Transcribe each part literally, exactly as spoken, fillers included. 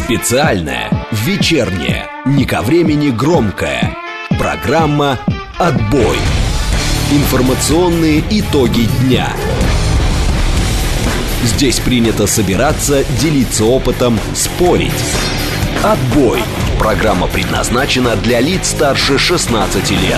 Специальная, вечерняя, не ко времени громкая программа «Отбой». Информационные итоги дня. Здесь принято собираться, делиться опытом, спорить. «Отбой». Программа предназначена для лиц старше шестнадцати лет.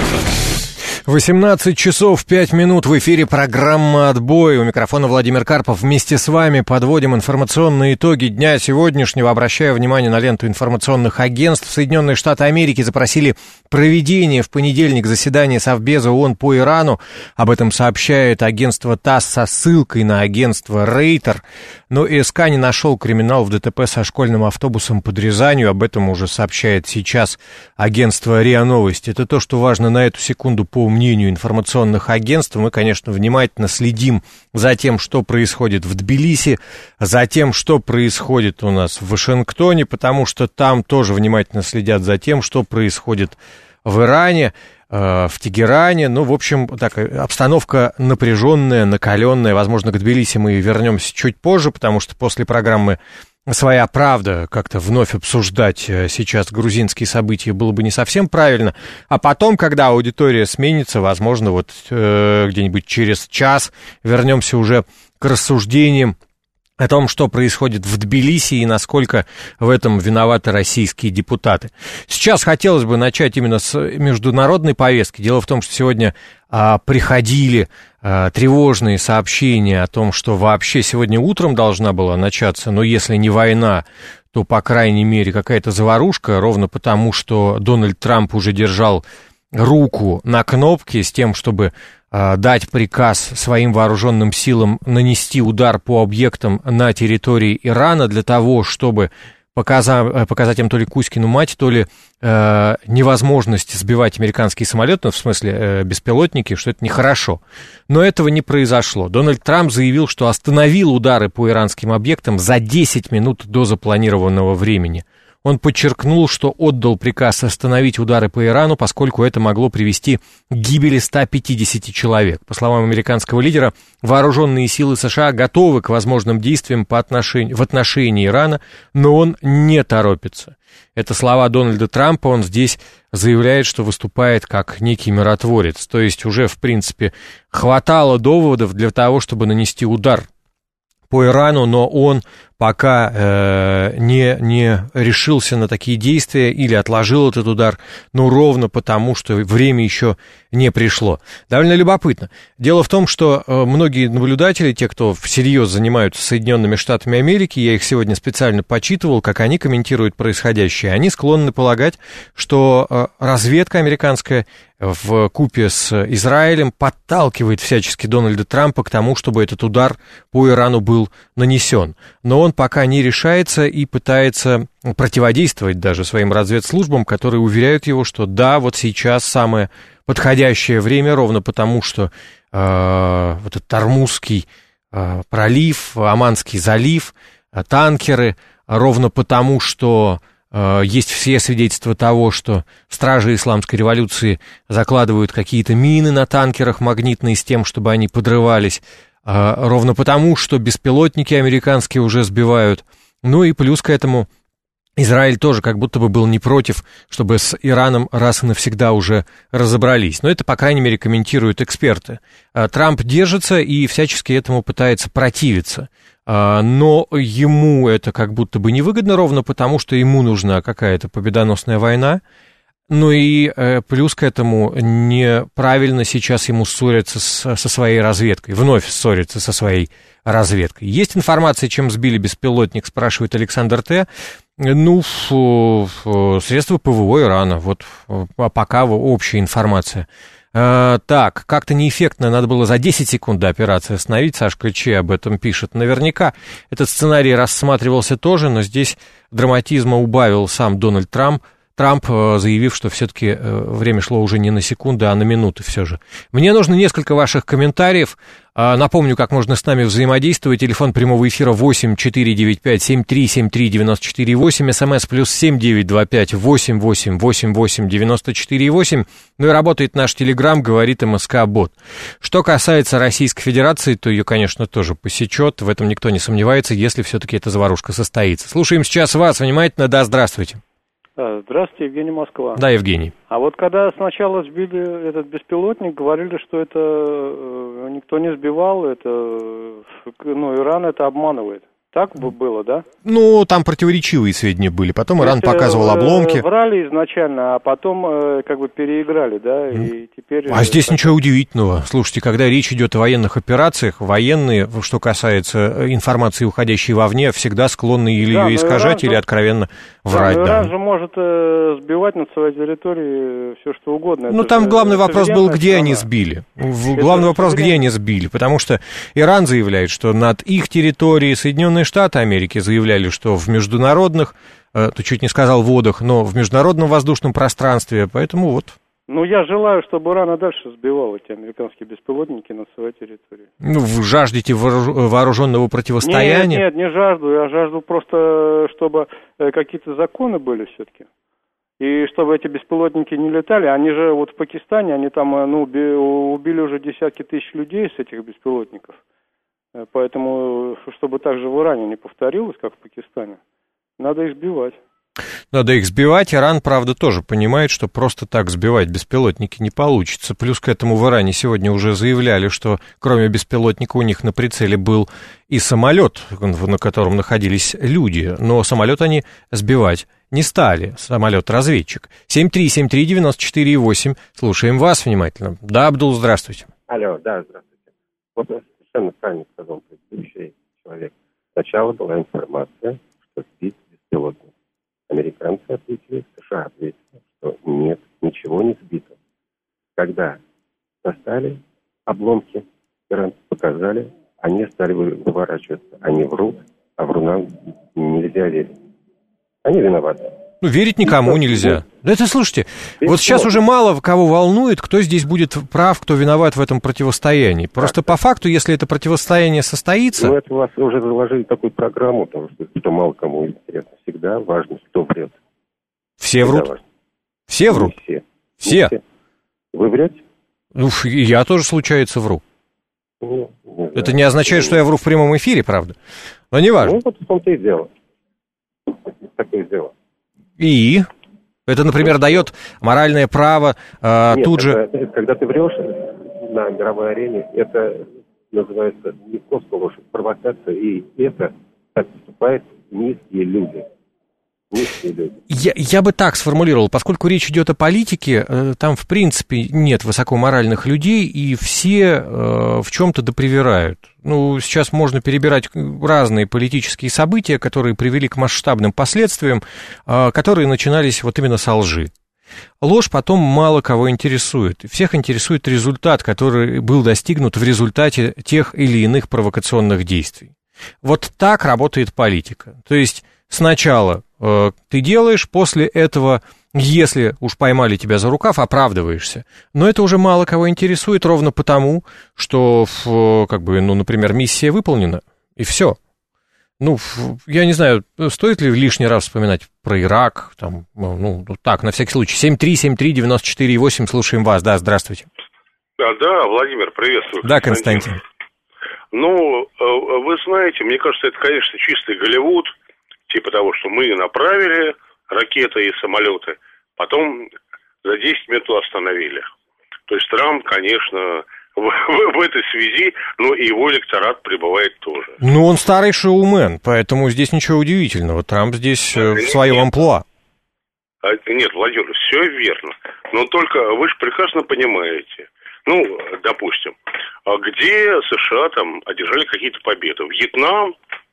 восемнадцать часов пять минут, в эфире программа «Отбой». У микрофона Владимир Карпов. Вместе с вами подводим информационные итоги дня сегодняшнего. Обращаю внимание на ленту информационных агентств. Соединенные Штаты Америки запросили проведение в понедельник заседания Совбеза ООН по Ирану. Об этом сообщает агентство ТАСС со ссылкой на агентство Рейтер. Но ИСК не нашел криминал в ДТП со школьным автобусом под Рязанью. Об этом уже сообщает сейчас агентство РИА Новости. Это то, что важно на эту секунду по мнению информационных агентств. Мы, конечно, внимательно следим за тем, что происходит в Тбилиси, за тем, что происходит у нас в Вашингтоне, потому что там тоже внимательно следят за тем, что происходит в Иране, э, в Тегеране. Ну, в общем, так, обстановка напряженная, накаленная. Возможно, к Тбилиси мы вернемся чуть позже, потому что после программы «Своя правда» как-то вновь обсуждать сейчас грузинские события было бы не совсем правильно. А потом, когда аудитория сменится, возможно, вот э, где-нибудь через час вернемся уже к рассуждениям о том, что происходит в Тбилиси и насколько в этом виноваты российские депутаты. Сейчас хотелось бы начать именно с международной повестки. Дело в том, что сегодня а, приходили а, тревожные сообщения о том, что вообще сегодня утром должна была начаться, но если не война, то, по крайней мере, какая-то заварушка, ровно потому, что Дональд Трамп уже держал руку на кнопке с тем, чтобы дать приказ своим вооруженным силам нанести удар по объектам на территории Ирана для того, чтобы показать, показать им то ли Кузькину мать, то ли э, невозможность сбивать американские самолеты, ну, в смысле э, беспилотники, что это нехорошо. Но этого не произошло. Дональд Трамп заявил, что остановил удары по иранским объектам за десять минут до запланированного времени. Он подчеркнул, что отдал приказ остановить удары по Ирану, поскольку это могло привести к гибели ста пятидесяти человек. По словам американского лидера, вооруженные силы США готовы к возможным действиям по отношению, в отношении Ирана, но он не торопится. Это слова Дональда Трампа, он здесь заявляет, что выступает как некий миротворец. То есть уже, в принципе, хватало доводов для того, чтобы нанести удар по Ирану, но он пока э, не, не решился на такие действия или отложил этот удар, но ровно потому, что время еще не пришло. Довольно любопытно. Дело в том, что э, многие наблюдатели, те, кто всерьез занимаются Соединенными Штатами Америки, я их сегодня специально почитывал, как они комментируют происходящее, они склонны полагать, что э, разведка американская в купе с Израилем подталкивает всячески Дональда Трампа к тому, чтобы этот удар по Ирану был нанесен. Но он пока не решается и пытается противодействовать даже своим разведслужбам, которые уверяют его, что да, вот сейчас самое подходящее время, ровно потому, что э, вот этот Ормузский э, пролив, Оманский залив, э, танкеры, ровно потому, что есть все свидетельства того, что стражи исламской революции закладывают какие-то мины на танкерах магнитные с тем, чтобы они подрывались, ровно потому, что беспилотники американские уже сбивают. Ну и плюс к этому Израиль тоже как будто бы был не против, чтобы с Ираном раз и навсегда уже разобрались. Но это, по крайней мере, комментируют эксперты. Трамп держится и всячески этому пытается противиться. Но ему это как будто бы невыгодно, ровно потому, что ему нужна какая-то победоносная война. Ну и плюс к этому неправильно сейчас ему ссориться с, со своей разведкой, вновь ссориться со своей разведкой. Есть информация, чем сбили беспилотник, спрашивает Александр Т. Ну, средства ПВО Ирана, вот пока общая информация. А, так, как-то неэффектно, надо было за десять секунд до операции остановить, Сашка Че об этом пишет. Наверняка этот сценарий рассматривался тоже, но здесь драматизма убавил сам Дональд Трамп, Трамп, заявив, что все-таки время шло уже не на секунды, а на минуты все же. Мне нужно несколько ваших комментариев. Напомню, как можно с нами взаимодействовать. Телефон прямого эфира восемь четыре девять пять семь три семь три девять четыре восемь. СМС плюс семь девять два пять восемь восемь восемь восемь девяносто четыре восемь. Ну и работает наш Телеграм, говорит МСК-бот. Что касается Российской Федерации, то ее, конечно, тоже посечет. В этом никто не сомневается, если все-таки эта заварушка состоится. Слушаем сейчас вас внимательно. Да, здравствуйте. Здравствуйте, Евгений, Москва. Да, Евгений. А вот когда сначала сбили этот беспилотник, говорили, что это э, никто не сбивал, это, ну, Иран это обманывает. Так бы было, да? Ну, там противоречивые сведения были. Потом Иран это, показывал обломки. Врали изначально, а потом э, как бы переиграли, да, и теперь... А здесь так... ничего удивительного. Слушайте, когда речь идет о военных операциях, военные, что касается информации, уходящей вовне, всегда склонны или да, ее искажать, Иран, или откровенно врать. Да, да. Иран же может э, сбивать на своей территории все, что угодно. Ну, это там же, главный вопрос был, где страна. они сбили. Это главный вопрос, суверен... где они сбили. Потому что Иран заявляет, что над их территорией Соединенные Штаты Америки заявляли, что в международных, э, ты чуть не сказал водах, но в международном воздушном пространстве, поэтому вот. Ну, я желаю, чтобы Иран и дальше сбивал эти американские беспилотники на своей территории. Ну, вы жаждете вооруженного противостояния? Нет, нет, не жажду, я жажду просто, чтобы какие-то законы были все-таки. И чтобы эти беспилотники не летали. Они же вот в Пакистане, они там, ну, убили уже десятки тысяч людей с этих беспилотников. Поэтому, чтобы так же в Иране не повторилось, как в Пакистане, надо их сбивать. Надо их сбивать. Иран, правда, тоже понимает, что просто так сбивать беспилотники не получится. Плюс к этому в Иране сегодня уже заявляли, что кроме беспилотника у них на прицеле был и самолет, на котором находились люди. Но самолет они сбивать не стали, самолет-разведчик. семь три семь три девять четыре восемь. Слушаем вас внимательно. Да, Абдул, здравствуйте. Алло, да, здравствуйте. Вот совершенно правильно сказал предыдущий человек. Сначала была информация, что сбит беспилотник. Американцы ответили, США ответили, что нет, ничего не сбито. Когда достали обломки, иранцы показали, они стали выворачиваться. Они врут, а врунам нельзя верить. Они виноваты. Ну, верить никому нельзя. Да это, слушайте, вот сейчас уже мало кого волнует, кто здесь будет прав, кто виноват в этом противостоянии. Просто по факту, если это противостояние состоится... Ну, это у вас уже заложили такую программу, потому что, что мало кому интересно. Всегда важно, кто врет. Все Всегда врут? Важно. Все врут? Не все. Все? Не все. Вы врете? Ну, я тоже, случается, вру. Ну, не это не означает, что я вру в прямом эфире, правда. Но не важно. Ну, вот в том-то и дело. Такое дело. И... Это, например, дает моральное право э, Нет, тут же... Это, когда ты врешь на мировой арене, это называется не просто ложь, провокация, и это так поступают низкие люди. Низкие люди. Я, я бы так сформулировал, поскольку речь идет о политике, э, там, в принципе, нет высокоморальных людей, и все э, в чем-то допривирают. Ну, сейчас можно перебирать разные политические события, которые привели к масштабным последствиям, э, которые начинались вот именно со лжи. Ложь потом мало кого интересует. Всех интересует результат, который был достигнут в результате тех или иных провокационных действий. Вот так работает политика. То есть сначала э, ты делаешь, после этого, если уж поймали тебя за рукав, оправдываешься. Но это уже мало кого интересует ровно потому, что, в, как бы, ну, например, миссия выполнена, и все. Ну, я не знаю, стоит ли лишний раз вспоминать про Ирак, там, ну, так, на всякий случай. семь три семь три девять четыре восемь, слушаем вас, да, здравствуйте. Да, да, Владимир, приветствую. Да, Константин. Ну, вы знаете, мне кажется, это, конечно, чистый Голливуд, типа того, что мы направили ракеты и самолеты, потом за десять минут остановили. То есть Трамп, конечно... В, в, в этой связи, но и его электорат пребывает тоже. Ну, он старый шоумен, поэтому здесь ничего удивительного. Трамп здесь э, в своем амплуа. Нет, Владимир, все верно. Но только вы же прекрасно понимаете, ну, допустим, где США там одержали какие-то победы? Вьетнам,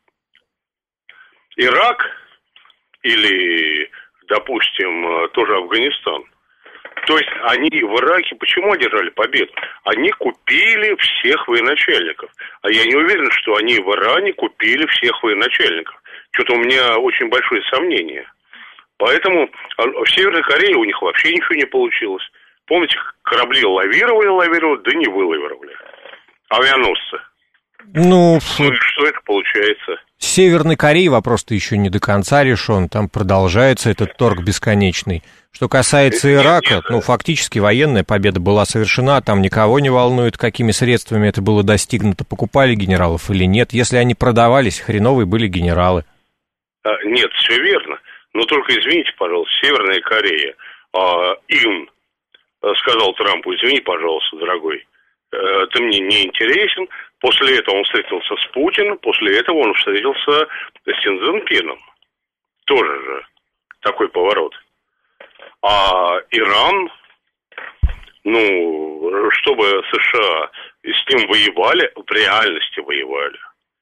Ирак или, допустим, тоже Афганистан. То есть они в Ираке почему одержали победу? Они купили всех военачальников. А я не уверен, что они в Иране купили всех военачальников. Что-то у меня очень большое сомнение. Поэтому в Северной Корее у них вообще ничего не получилось. Помните, корабли лавировали, лавировали, да не вылавировали. Авианосцы. Ну, ну и что это получается? С Северной Кореей вопрос-то еще не до конца решен. Там продолжается этот торг бесконечный. Что касается нет, Ирака, нет, ну, фактически военная победа была совершена. Там никого не волнует, какими средствами это было достигнуто. Покупали генералов или нет. Если они продавались, хреновые были генералы. А, нет, все верно. Но только извините, пожалуйста, Северная Корея. А, им сказал Трампу: извини, пожалуйста, дорогой, ты мне не интересен. После этого он встретился с Путиным, после этого он встретился с Си Цзиньпином. Тоже же такой поворот. А Иран, ну, чтобы США с ним воевали, в реальности воевали,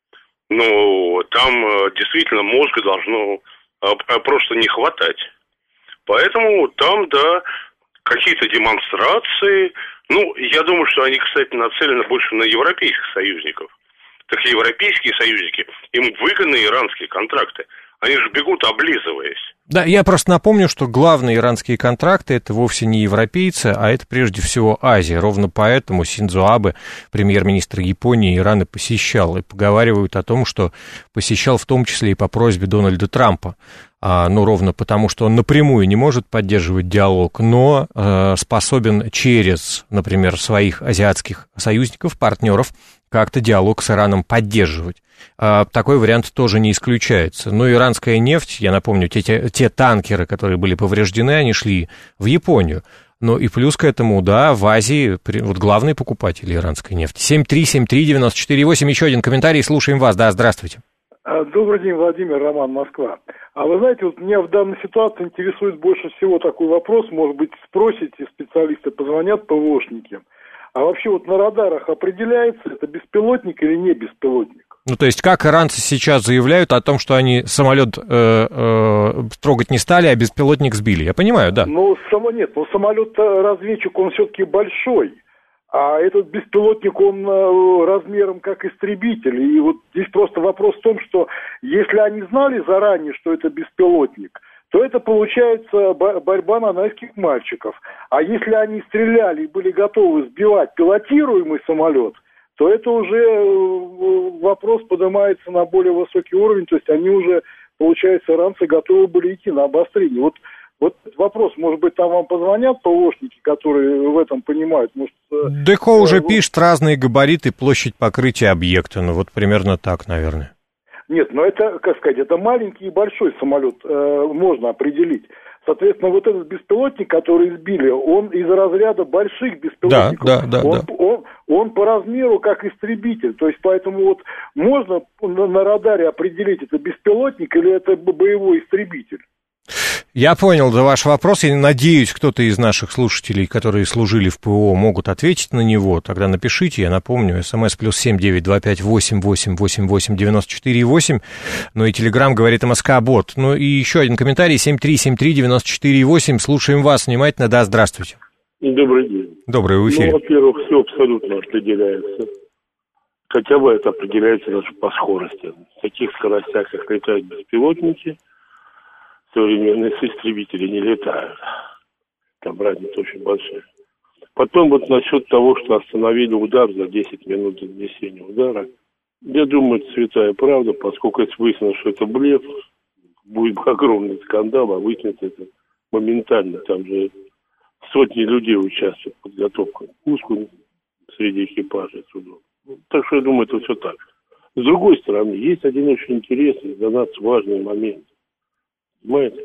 ну, там действительно мозга должно просто не хватать. Поэтому там, да, какие-то демонстрации. Ну, я думаю, что они, кстати, нацелены больше на европейских союзников. Так европейские союзники, им выгодны иранские контракты. Они же бегут, облизываясь. Да, я просто напомню, что главные иранские контракты — это вовсе не европейцы, а это прежде всего Азия. Ровно поэтому Синдзо Абе, премьер-министр Японии, Иран и посещал. И поговаривают о том, что посещал в том числе и по просьбе Дональда Трампа. А, ну, ровно потому, что он напрямую не может поддерживать диалог, но э, способен через, например, своих азиатских союзников, партнеров, как-то диалог с Ираном поддерживать. А, такой вариант тоже не исключается. Но иранская нефть, я напомню, те, те, те танкеры, которые были повреждены, они шли в Японию. Ну и плюс к этому, да, в Азии вот главные покупатели иранской нефти. семь три семь три девяносто четыре восемь, еще один комментарий, слушаем вас, да, здравствуйте. Добрый день, Владимир, Роман, Москва. А вы знаете, вот меня в данной ситуации интересует больше всего такой вопрос, может быть, спросите, специалисты позвонят, ПВОшники. А вообще вот на радарах определяется, это беспилотник или не беспилотник? Ну, то есть как иранцы сейчас заявляют о том, что они самолет э, э, трогать не стали, а беспилотник сбили? Я понимаю, да. Ну, само нет, но самолет-разведчик, он все-таки большой. А этот беспилотник, он размером как истребитель. И вот здесь просто вопрос в том, что если они знали заранее, что это беспилотник, то это получается борьба нанайских мальчиков. А если они стреляли и были готовы сбивать пилотируемый самолет, то это уже вопрос поднимается на более высокий уровень. То есть они уже, получается, иранцы готовы были идти на обострение. Вот Вот вопрос, может быть, там вам позвонят ПВОшники, которые в этом понимают? Может, Деко э, уже э, пишет разные габариты, площадь покрытия объекта. Ну, вот примерно так, наверное. Нет, но это, как сказать, это маленький и большой самолет, э, можно определить. Соответственно, вот этот беспилотник, который сбили, он из разряда больших беспилотников. Да, да, да, он, да. Он, он по размеру как истребитель. То есть, поэтому вот можно на, на радаре определить, это беспилотник или это боевой истребитель. Я понял за ваш вопрос, и надеюсь, кто-то из наших слушателей, которые служили в ПВО, могут ответить на него. Тогда напишите, я напомню, смс плюс семь девять два пять восемь восемь восемь восемь девяносто четыре восемь, ну и телеграм говорит МСК-бот. Ну и еще один комментарий, семь три семь три девяносто четыре восемь, слушаем вас внимательно, да, здравствуйте. Добрый день. Добрый, в эфире. Ну, во-первых, все абсолютно определяется. Хотя бы это определяется даже по скорости. В таких скоростях, как летают беспилотники, современные истребители не летают. Там разница очень большая. Потом вот насчет того, что остановили удар за десять минут до нанесения удара. Я думаю, это святая правда, поскольку если выяснилось, что это блеф, будет огромный скандал, а выяснится это моментально. Там же сотни людей участвуют в подготовке к пуску среди экипажей судов. Так что я думаю, это все так. С другой стороны, есть один очень интересный для нас важный момент. Понимаете?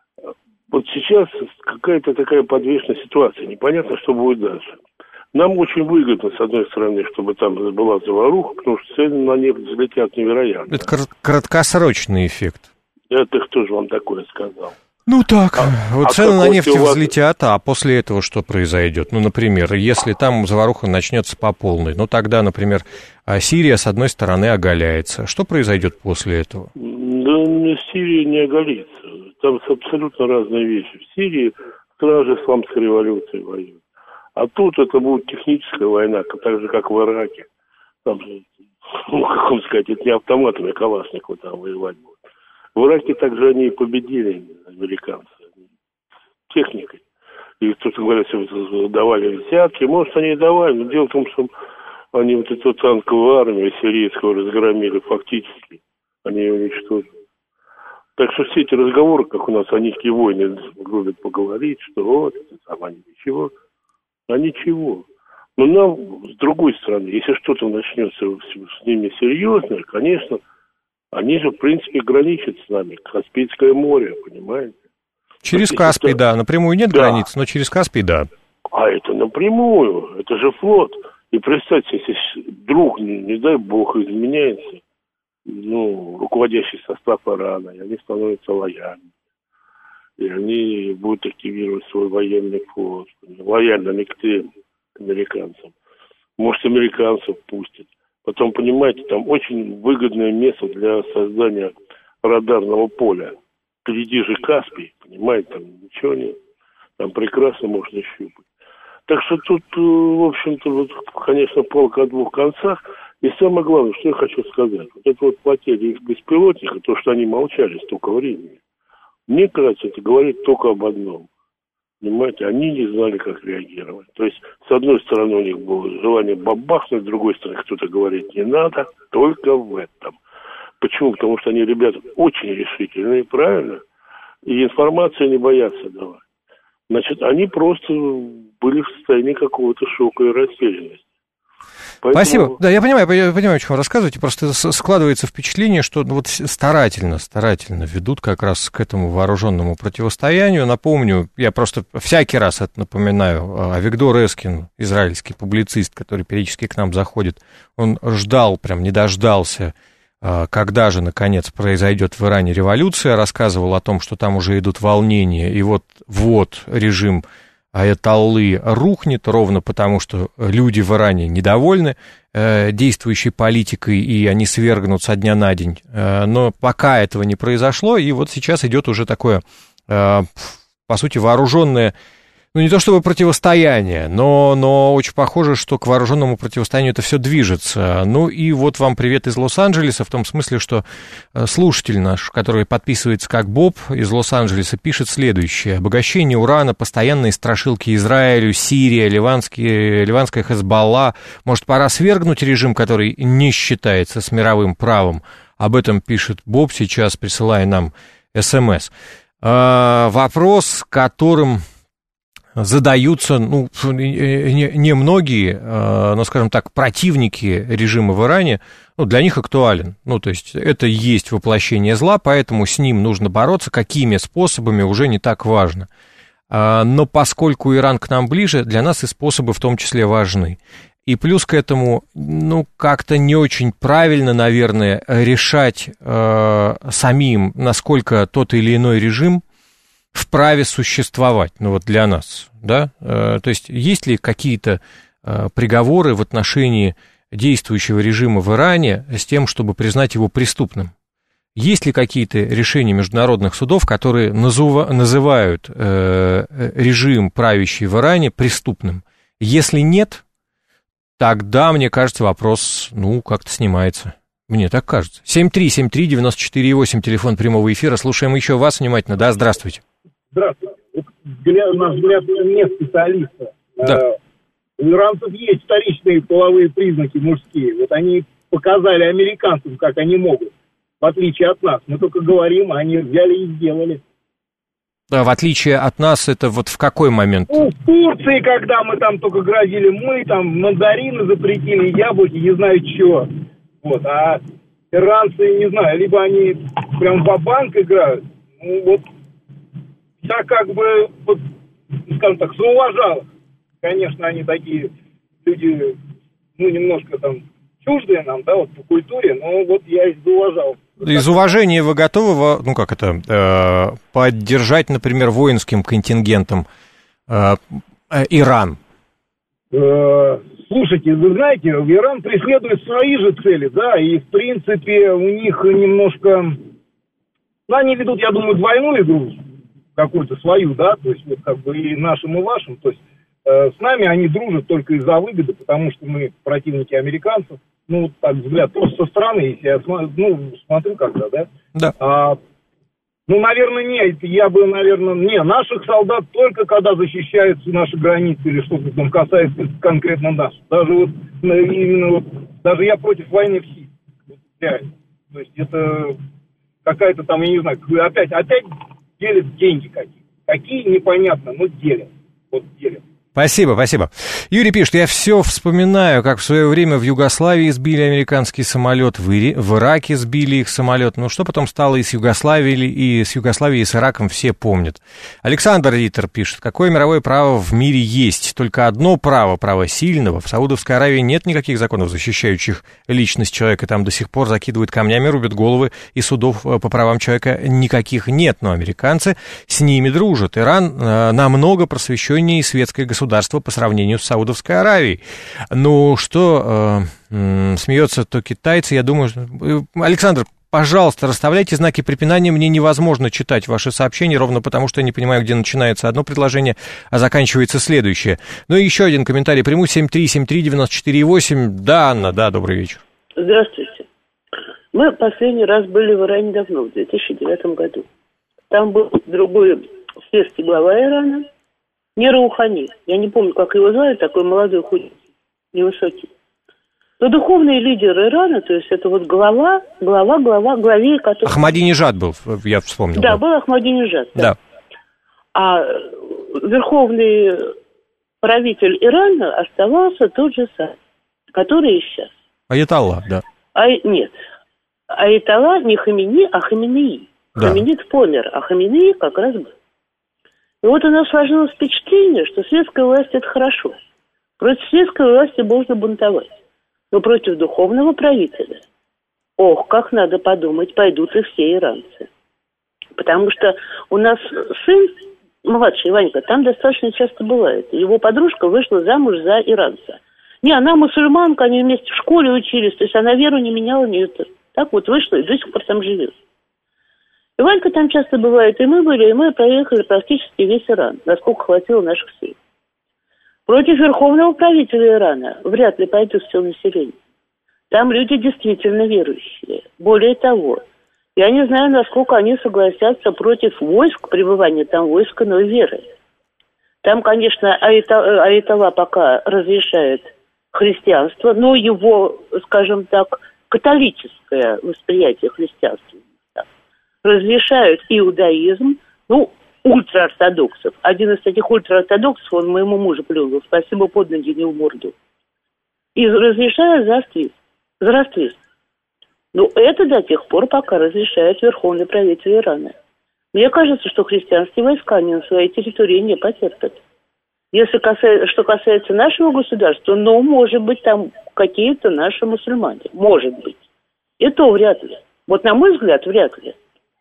Вот сейчас какая-то такая подвешенная ситуация. Непонятно, что будет дальше. Нам очень выгодно, с одной стороны, чтобы там была заваруха, потому что цены на нефть взлетят невероятно. Это краткосрочный эффект. Это кто же вам такое сказал? Ну так, а, вот а цены на нефть вас... взлетят, а после этого что произойдет? Ну, например, если там заваруха начнется по полной, ну тогда, например, Сирия с одной стороны оголяется. Что произойдет после этого? Да, Сирия не оголится. Там абсолютно разные вещи. В Сирии стражи исламской революции воюют. А тут это будет техническая война, так же, как в Ираке. Там, ну, как вам сказать, это не автоматами Калашникова там воевать будут. В Ираке также они и победили американцы, техникой. И кто-то говорит, что давали взятки. Может, они и давали, но дело в том, что они вот эту танковую армию сирийскую разгромили фактически. Они ее уничтожили. Так что все эти разговоры, как у нас о низкие войны любят поговорить, что вот, это сама ничего, а ничего. Но нам, с другой стороны, если что-то начнется с ними серьезно, конечно, они же, в принципе, граничат с нами. Каспийское море, понимаете? Через Каспий, это... да. Напрямую нет да. границ, но через Каспий, да. А это напрямую. Это же флот. И представьте, если вдруг, не, не дай бог, изменяется, ну, руководящий состав Ирана, и они становятся лояльными. И они будут активировать свой военный флот, лояльными к тем американцам. Может, американцев пустят. Потом, понимаете, там очень выгодное место для создания радарного поля. Впереди же Каспий, понимаете, там ничего нет. Там прекрасно можно щупать. Так что тут, в общем-то, вот, конечно, палка о двух концах. И самое главное, что я хочу сказать. Вот это вот потеря их беспилотника, то, что они молчали столько времени, мне кажется, это говорит только об одном. Понимаете, они не знали, как реагировать. То есть, с одной стороны, у них было желание бабахнуть, с другой стороны, кто-то говорит, не надо, только в этом. Почему? Потому что они, ребята, очень решительные, правильно? И информацию не боятся давать. Значит, они просто были в состоянии какого-то шока и растерянности. Поэтому... Спасибо. Да, я понимаю, я понимаю, о чем вы рассказываете. Просто складывается впечатление, что ну, вот старательно, старательно ведут как раз к этому вооруженному противостоянию. Напомню, я просто всякий раз это напоминаю, Авигдор Эскин, израильский публицист, который периодически к нам заходит, он ждал, прям не дождался, когда же, наконец, произойдет в Иране революция, рассказывал о том, что там уже идут волнения, и вот, вот режим аятоллы рухнет, ровно потому, что люди в Иране недовольны э, действующей политикой, и они свергнут со дня на день. Э, но пока этого не произошло, и вот сейчас идет уже такое, э, по сути, вооруженное, ну, не то чтобы противостояние, но, но очень похоже, что к вооруженному противостоянию это все движется. Ну, и вот вам привет из Лос-Анджелеса, в том смысле, что слушатель наш, который подписывается как Боб из Лос-Анджелеса, пишет следующее. Обогащение урана, постоянные страшилки Израилю, Сирия, ливанские, ливанская Хезболла. Может, пора свергнуть режим, который не считается с мировым правом? Об этом пишет Боб сейчас, присылая нам СМС. А, вопрос, которым... задаются, ну, не, не многие, но, скажем так, противники режима в Иране, ну, для них актуален. Ну, то есть это и есть воплощение зла, поэтому с ним нужно бороться. Какими способами уже не так важно. Но поскольку Иран к нам ближе, для нас и способы в том числе важны. И плюс к этому, ну, как-то не очень правильно, наверное, решать э, самим, насколько тот или иной режим вправе существовать, ну вот для нас, да, э, то есть есть ли какие-то э, приговоры в отношении действующего режима в Иране с тем, чтобы признать его преступным? Есть ли какие-то решения международных судов, которые называ, называют э, режим, правящий в Иране, преступным? Если нет, тогда, мне кажется, вопрос, ну, как-то снимается. Мне так кажется. семь три семь три девяносто четыре восемь, телефон прямого эфира. Слушаем еще вас внимательно. Да, здравствуйте. Здравствуйте. Взгляд, наш взгляд не специалиста. Да. У иранцев есть вторичные половые признаки мужские. Вот они показали американцам, как они могут. В отличие от нас. Мы только говорим, а они взяли и сделали. Да, в отличие от нас, это вот в какой момент? Ну, в Турции, когда мы там только грозили, мы там мандарины запретили, яблоки, не знаю чего. Вот, а иранцы, не знаю, либо они прям ва-банк играют. Ну, вот, я как бы, вот, скажем так, зауважал. Конечно, они такие люди, ну, немножко там чуждые нам, да, вот по культуре, но вот я их зауважал. Из уважения вы готовы, ну, как это, э, поддержать, например, воинским контингентом э, э, Иран? Э, слушайте, вы знаете, Иран преследует свои же цели, да, и, в принципе, у них немножко... Ну, они ведут, я думаю, двойную игру, какую-то свою, да, то есть вот как бы и нашим, и вашим, то есть э, с нами они дружат только из-за выгоды, потому что мы противники американцев, ну, вот так взгляд, просто со стороны, если я смотрю, ну, смотрю как-то, да, да. А Ну, наверное, нет. Я бы, наверное, не. Наших солдат только когда защищаются наши границы или что-то там касается конкретно нас. Даже вот именно вот, даже я против войны в Сирии. Реально. То есть это какая-то там, я не знаю, опять, опять делят деньги какие. Какие, непонятно, но делят. Вот делят. Спасибо, спасибо. Юрий пишет, я все вспоминаю, как в свое время в Югославии сбили американский самолет, в, Ири... в Ираке сбили их самолет. Ну, что потом стало и с Югославией, и с Югославией, и с Ираком, все помнят. Александр Риттер пишет, какое мировое право в мире есть? Только одно право, право сильного. В Саудовской Аравии нет никаких законов, защищающих личность человека. Там до сих пор закидывают камнями, рубят головы, и судов по правам человека никаких нет. Но американцы с ними дружат. Иран э, намного просвещеннее и светское государство по сравнению с Саудовской Аравией. Ну, что, э, э, смеются то китайцы, я думаю... Александр, пожалуйста, расставляйте знаки препинания, мне невозможно читать ваши сообщения, ровно потому, что я не понимаю, где начинается одно предложение, а заканчивается следующее. Ну и еще один комментарий приму, семь три семь три девять четыре восемь. Да, Анна, да, добрый вечер. Здравствуйте. Мы последний раз были в Иране давно, в две тысячи девятом году. Там был другой светский глава Ирана, не Раухани. Я не помню, как его звали, такой молодой, худой, невысокий. Но духовный лидер Ирана, то есть это вот глава, глава, глава, главе, который... Ахмадинежад был, я вспомнил. Да, был Ахмадинежад. Да. да. А верховный правитель Ирана оставался тот же самый, который и сейчас. Аятолла, да. А, нет. Аятолла не Хамини, а Хаминеи. Да. Хаминит помер, а Хаминеи как раз был. И вот у нас сложилось впечатление, что светская власть – это хорошо. Против светской власти можно бунтовать. Но против духовного правителя, ох, как надо подумать, пойдут и все иранцы. Потому что у нас сын, младший Ванька, там достаточно часто бывает. Его подружка вышла замуж за иранца. Не, она мусульманка, они вместе в школе учились, то есть она веру не меняла, не это. Так вот вышла и до сих пор там живет. И Ванька там часто бывает, и мы были, и мы проехали практически весь Иран, насколько хватило наших сил. Против верховного правителя Ирана вряд ли пойдет все население. Там люди действительно верующие. Более того, я не знаю, насколько они согласятся против войск, пребывания там войска, но веры. Там, конечно, аятолла пока разрешает христианство, но его, скажем так, католическое восприятие христианства разрешают иудаизм, ну, ультраортодоксов. Один из таких ультраортодоксов, он моему мужу плюнул, спасибо, под ноги, не в морду. И разрешают зороастризм. Зороастризм. Но это до тех пор, пока разрешает верховный правитель Ирана. Мне кажется, что христианские войска они на своей территории не потерпят. Если касается, что касается нашего государства, ну, может быть, там какие-то наши мусульмане. Может быть. И то вряд ли. Вот на мой взгляд, вряд ли.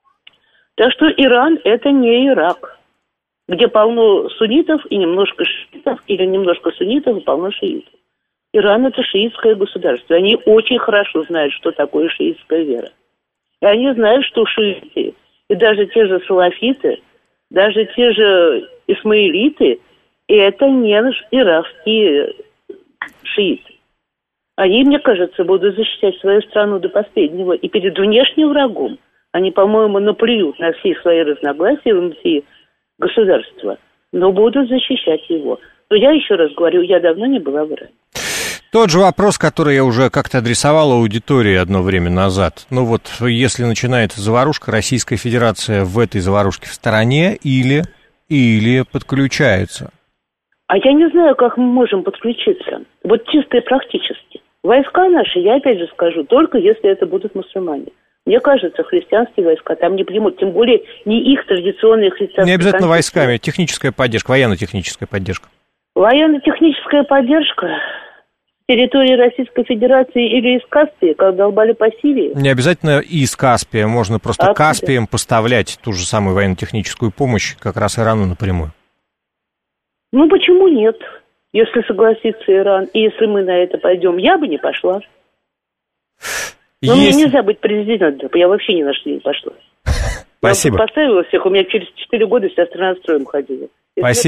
Так что Иран – это не Ирак, где полно суннитов и немножко шиитов, или немножко суннитов и полно шиитов. Иран – это шиитское государство. Они очень хорошо знают, что такое шиитская вера. И они знают, что шииты, и даже те же салафиты, даже те же исмаилиты – это не иракские шииты. Они, мне кажется, будут защищать свою страну до последнего и перед внешним врагом. Они, по-моему, наплюют на все свои разногласия внутри государства, но будут защищать его. Но я еще раз говорю, я давно не была в Иране. Тот же вопрос, который я уже как-то адресовал аудитории одно время назад. Ну вот, если начинается заварушка, Российская Федерация в этой заварушке в стороне или, или подключается? А я не знаю, как мы можем подключиться. Вот чисто и практически. Войска наши, я опять же скажу, только если это будут мусульмане. Мне кажется, христианские войска там не примут, тем более не их традиционные христианские... Не обязательно конфессии. Войсками, техническая поддержка, военно-техническая поддержка. Военно-техническая поддержка с территории Российской Федерации или из Каспии, как долбали по Сирии? Не обязательно из Каспия, можно просто а Каспием откуда? Поставлять ту же самую военно-техническую помощь как раз Ирану напрямую. Ну, почему нет? Если согласится Иран, и если мы на это пойдем, я бы не пошла. Но Есть... мне нельзя быть президентом, я вообще ни на что не пошла. Спасибо. Я поставила всех, у меня через четыре года вся страна строем ходила. Спасибо.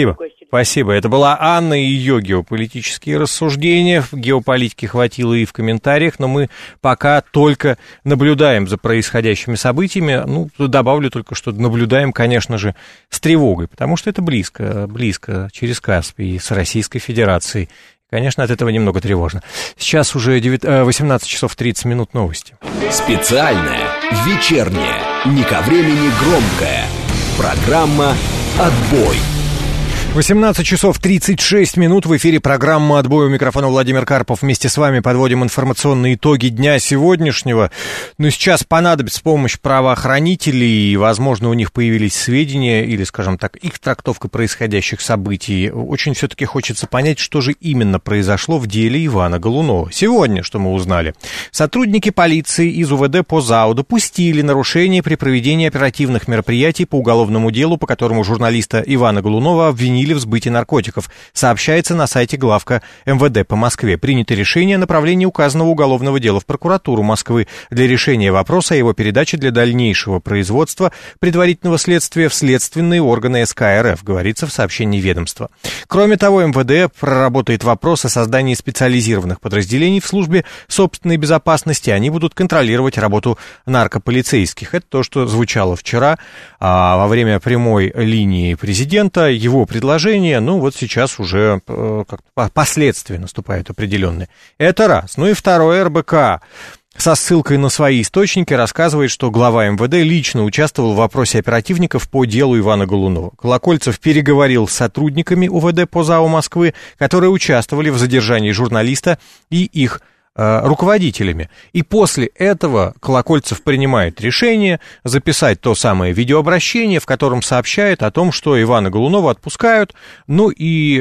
Спасибо. Это была Анна и ее геополитические рассуждения. В геополитике хватило и в комментариях, но мы пока только наблюдаем за происходящими событиями. Ну, добавлю только, что наблюдаем, конечно же, с тревогой, потому что это близко, близко через Каспий с Российской Федерацией. Конечно, от этого немного тревожно. Сейчас уже восемнадцать часов тридцать минут, новости. Специальная, вечерняя, не ко времени громкая. Программа «Отбой». восемнадцать часов тридцать шесть минут, в эфире программа «Отбой», у микрофона Владимир Карпов. Вместе с вами подводим информационные итоги дня сегодняшнего. Но сейчас понадобится помощь правоохранителей, и, возможно, у них появились сведения, или, скажем так, их трактовка происходящих событий. Очень все-таки хочется понять, что же именно произошло в деле Ивана Голунова. Сегодня, что мы узнали, сотрудники полиции из УВД по ЗАО допустили нарушение при проведении оперативных мероприятий по уголовному делу, по которому журналиста Ивана Голунова обвинили в сбытии наркотиков. Сообщается на сайте главка эм вэ дэ по Москве. Принято решение о направлении указанного уголовного дела в прокуратуру Москвы для решения вопроса о его передаче для дальнейшего производства предварительного следствия в следственные органы эс ка эр эф, говорится в сообщении ведомства. Кроме того, эм вэ дэ проработает вопрос о создании специализированных подразделений в службе собственной безопасности. Они будут контролировать работу наркополицейских. Это то, что звучало вчера а, во время прямой линии президента. Его предложение ну, вот сейчас уже э, как-то последствия наступают определенные. Это раз. Ну и второе, эр бэ ка со ссылкой на свои источники рассказывает, что глава эм вэ дэ лично участвовал в вопросе оперативников по делу Ивана Голунова. Колокольцев переговорил с сотрудниками у вэ дэ по ЗАО Москвы, которые участвовали в задержании журналиста и их руководителями. И после этого Колокольцев принимает решение записать то самое видеообращение, в котором сообщает о том, что Ивана Голунова отпускают, ну и,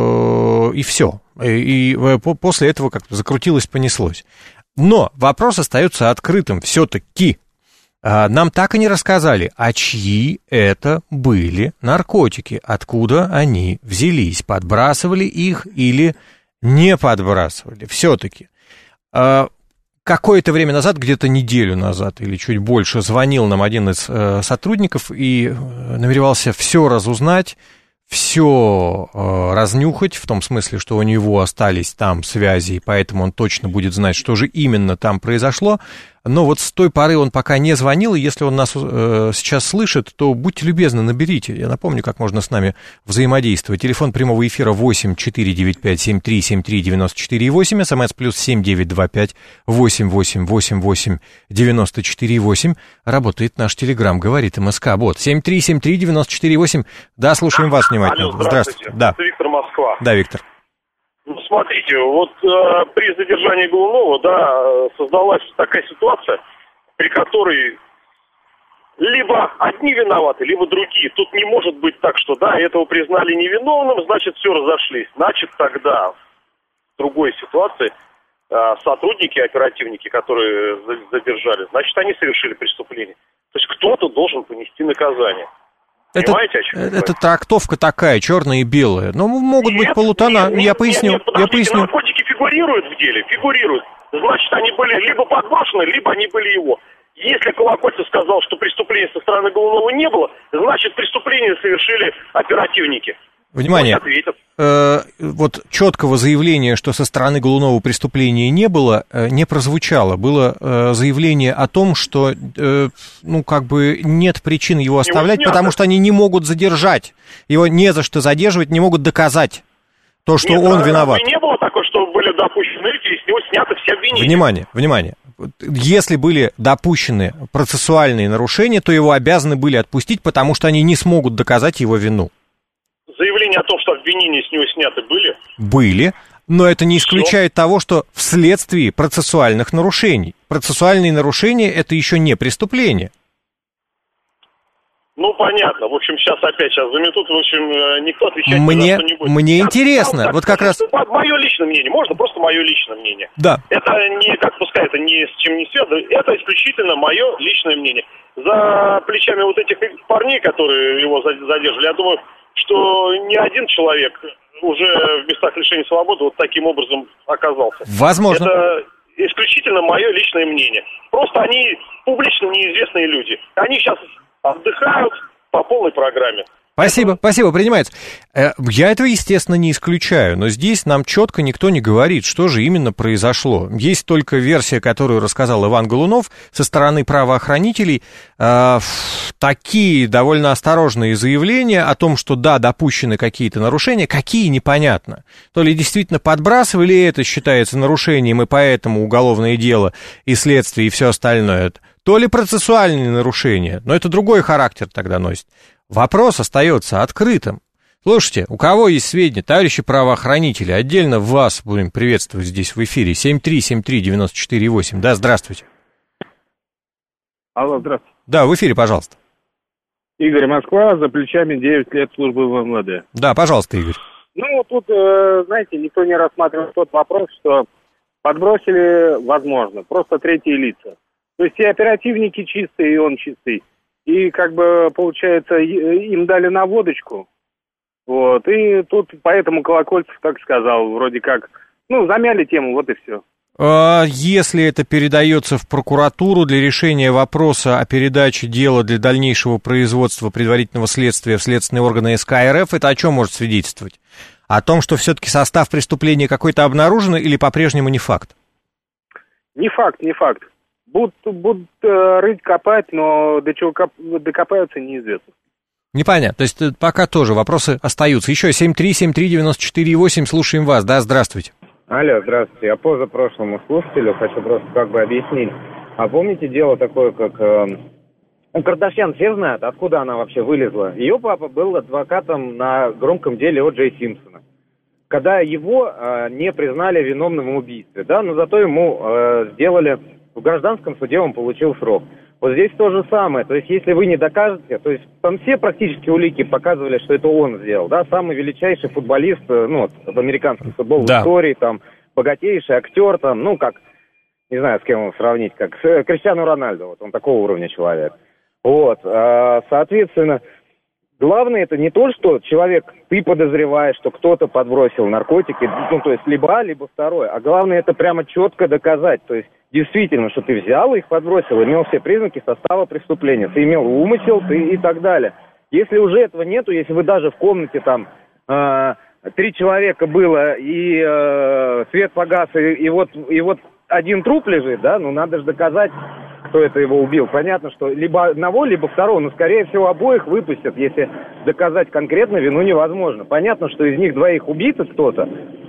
э, и все. И, и после этого как-то закрутилось, понеслось. Но вопрос остается открытым все-таки. Нам так и не рассказали, а чьи это были наркотики, откуда они взялись, подбрасывали их или не подбрасывали все-таки. Какое-то время назад, где-то неделю назад или чуть больше, звонил нам один из э, сотрудников и намеревался все разузнать, все э, разнюхать, в том смысле, что у него остались там связи, и поэтому он точно будет знать, что же именно там произошло. Но вот с той поры он пока не звонил, и если он нас э, сейчас слышит, то будьте любезны, наберите. Я напомню, как можно с нами взаимодействовать. Телефон прямого эфира восемь четыре девять пять семь три семь три девять четыре восемь, смс плюс семь девять два пять восемь восемь восемь восемь девять четыре восемь. Работает наш телеграм, говорит эм эс ка-бот. семь три семь три девять четыре восемь. Да, слушаем вас внимательно. Алло, здравствуйте. Здравствуйте. Да. Это Виктор, Москва. Да, Виктор. Ну, смотрите, вот э, при задержании Голунова, да, создалась такая ситуация, при которой либо одни виноваты, либо другие. Тут не может быть так, что, да, этого признали невиновным, значит, все, разошлись. Значит, тогда в другой ситуации э, сотрудники, оперативники, которые задержали, значит, они совершили преступление. То есть кто-то должен понести наказание. Это, это трактовка такая, черная и белая. Но могут нет, быть полутона. Нет, я поясню. Нет, я поясню. Наркотики фигурируют в деле, фигурируют. Значит, они были либо подброшены, либо они были его. Если Колокольцев сказал, что преступления со стороны Голунова не было, значит, преступление совершили оперативники. Внимание, э, вот четкого заявления, что со стороны Голунова преступления не было, э, не прозвучало. Было э, заявление о том, что, э, ну, как бы нет причин его оставлять, потому что они не могут задержать. Его не за что задерживать, не могут доказать то, что нет, он виноват. Не было такого, что были допущены люди, и с него сняты все обвинения. Внимание, внимание. Если были допущены процессуальные нарушения, то его обязаны были отпустить, потому что они не смогут доказать его вину. Заявления о том, что обвинения с него сняты, были? Были, но это не исключает Все. того, что вследствие процессуальных нарушений. Процессуальные нарушения – это еще не преступление. Ну, понятно. В общем, сейчас опять сейчас заметут, в общем, никто отвечать мне, ни за что не будет. Мне так, интересно, так, вот как раз... Мое личное мнение, можно просто мое личное мнение. Да. Это не, как пускай, это ни с чем не связано, это исключительно мое личное мнение. За плечами вот этих парней, которые его задержали, я думаю, что ни один человек уже в местах лишения свободы вот таким образом оказался. Возможно. Это исключительно мое личное мнение. Просто они публично неизвестные люди. Они сейчас отдыхают по полной программе. Спасибо, спасибо, принимается. Я этого, естественно, не исключаю, но здесь нам четко никто не говорит, что же именно произошло. Есть только версия, которую рассказал Иван Голунов со стороны правоохранителей. Такие довольно осторожные заявления о том, что да, допущены какие-то нарушения, какие непонятно. То ли действительно подбрасывали, и это считается нарушением, и поэтому уголовное дело и следствие, и все остальное, то ли процессуальные нарушения, но это другой характер тогда носит. Вопрос остается открытым. Слушайте, у кого есть сведения, товарищи правоохранители, отдельно вас будем приветствовать здесь в эфире. семь три семь три девять четыре восемь. Да, здравствуйте. Алло, здравствуйте. Да, в эфире, пожалуйста. Игорь, Москва, за плечами девять лет службы в эм вэ дэ. Да, пожалуйста, Игорь. Ну, тут, э, знаете, никто не рассматривал тот вопрос, что подбросили, возможно, просто третьи лица. То есть и оперативники чистые, и он чистый. И, как бы, получается, им дали наводочку, вот, и тут поэтому Колокольцев так сказал, вроде как, ну, замяли тему, вот и все. Если это передается в прокуратуру для решения вопроса о передаче дела для дальнейшего производства предварительного следствия в следственные органы эс ка эр эф, это о чем может свидетельствовать? О том, что все-таки состав преступления какой-то обнаружен или по-прежнему не факт? Не факт, не факт. Будут, будут э, рыть, копать, но до чего коп, докопаются, неизвестно. Непонятно. То есть пока тоже вопросы остаются. Еще семь три семь три девять четыре восемь, слушаем вас. Да, здравствуйте. Алло, здравствуйте. Я позапрошлому слушателю хочу просто как бы объяснить. А помните дело такое, как... Э, Кардашьян все знают, откуда она вообще вылезла. Ее папа был адвокатом на громком деле О Джей Симпсона. Когда его э, не признали виновным в убийстве, да, но зато ему э, сделали... В гражданском суде он получил срок. Вот здесь то же самое. То есть, если вы не докажете, то есть там все практически улики показывали, что это он сделал, да, самый величайший футболист, ну, в американском футболе да. в истории, там, богатейший актер, там, ну, как, не знаю, с кем его сравнить, как с Криштиану Рональдо, вот он такого уровня человек. Вот, соответственно, главное это не то, что человек, ты подозреваешь, что кто-то подбросил наркотики, ну, то есть, либо А, либо второе, а главное это прямо четко доказать, то есть, действительно, что ты взял и их подбросил, имел все признаки состава преступления, ты имел умысел, ты и так далее. Если уже этого нету, если вы даже в комнате там э, три человека было, и э, свет погас, и, и, вот, и вот один труп лежит, да, ну надо же доказать, кто это его убил. Понятно, что либо одного, либо второго, но скорее всего обоих выпустят, если доказать конкретно вину невозможно. Понятно, что из них двоих убит кто-то,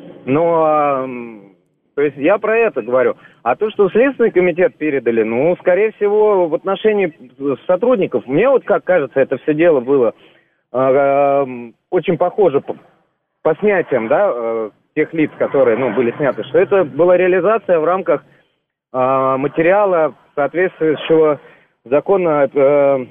но... Э, То есть я про это говорю. А то, что Следственный комитет передали, ну, скорее всего, в отношении сотрудников, мне вот как кажется, это все дело было э, э, очень похоже по, по снятиям, да, э, тех лиц, которые, ну, были сняты, что это была реализация в рамках э, материала соответствующего закона э,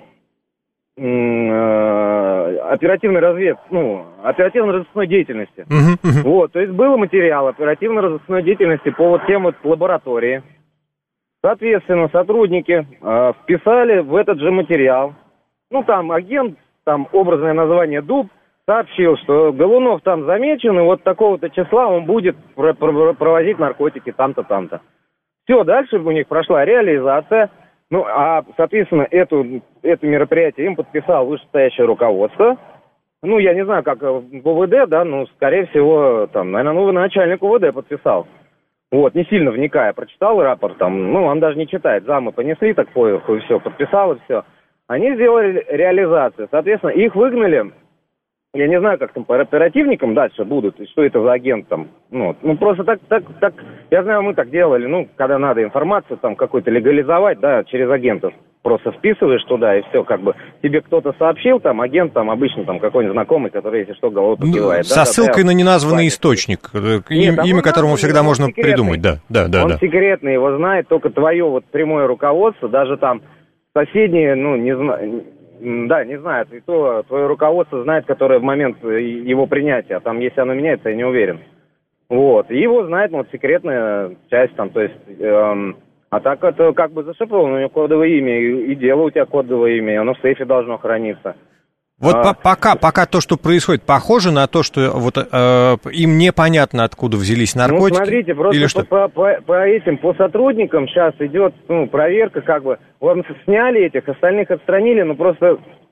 оперативной разведки, ну, оперативно-розыскной деятельности. Uh-huh, uh-huh. Вот, то есть был материал оперативно-розыскной деятельности по вот тем вот лаборатории. Соответственно, сотрудники э, вписали в этот же материал. Ну, там агент, там образное название Дуб, сообщил, что Голунов там замечен, и вот такого-то числа он будет про- про- провозить наркотики там-то, там-то. Все, дальше у них прошла реализация. Ну, а, соответственно, эту, это мероприятие им подписало вышестоящее руководство. Ну, я не знаю, как в о вэ дэ, да, ну, скорее всего, там, наверное, новый начальник о вэ дэ подписал. Вот, не сильно вникая, прочитал рапорт, там, ну, он даже не читает, замы понесли так поверху, и все, подписал, и все. Они сделали реализацию, соответственно, их выгнали. Я не знаю, как там по оперативникам дальше будут, и что это за агент там. Ну, ну просто так, так, так, я знаю, мы так делали, ну, когда надо информацию там какую-то легализовать, да, через агентов. Просто вписываешь туда, и все, как бы, тебе кто-то сообщил, там, агент, там, обычно, там, какой-нибудь знакомый, который, если что, голову подбивает. Со да, ссылкой да, на неназванный источник, Нет, им, имя которому всегда можно секретный. придумать, да, да, да. Он да. секретный, его знает только твое вот прямое руководство, даже там соседние, ну, не знаю... Да, не знает. И то твое руководство знает, которое в момент его принятия. А там, если оно меняется, я не уверен. Вот. И его знает, ну, вот, секретная часть там, то есть... Эм, а так это как бы зашифровано, у него кодовое имя, и, и дело у тебя кодовое имя, и оно в сейфе должно храниться. Вот а... по- пока, пока то, что происходит, похоже на то, что вот э, им непонятно, откуда взялись наркотики. Ну, смотрите, просто или по, что? По, по, по этим, по сотрудникам сейчас идет, ну, проверка, как бы, ладно, сняли этих, остальных отстранили, но просто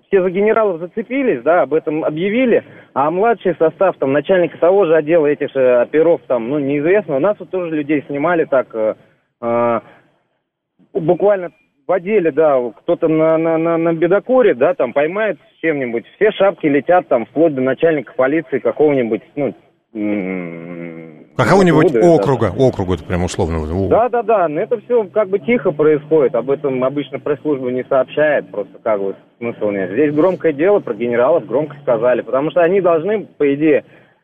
все за генералов зацепились, да, об этом объявили, а младший состав, там, начальника того же отдела этих же оперов, там, ну, неизвестно. У нас вот тоже людей снимали так, э, э, буквально в отделе, да, кто-то на, на, на, на бедокуре, да, там, поймает с чем-нибудь, все шапки летят, там, вплоть до начальника полиции какого-нибудь, ну, какого-нибудь округа, да, округа, это прям условно. Да, да, да, но это все как бы тихо происходит, об этом обычно пресс-служба не сообщает, просто как бы смысл нет. Здесь громкое дело, про генералов громко сказали, потому что они должны, по идее,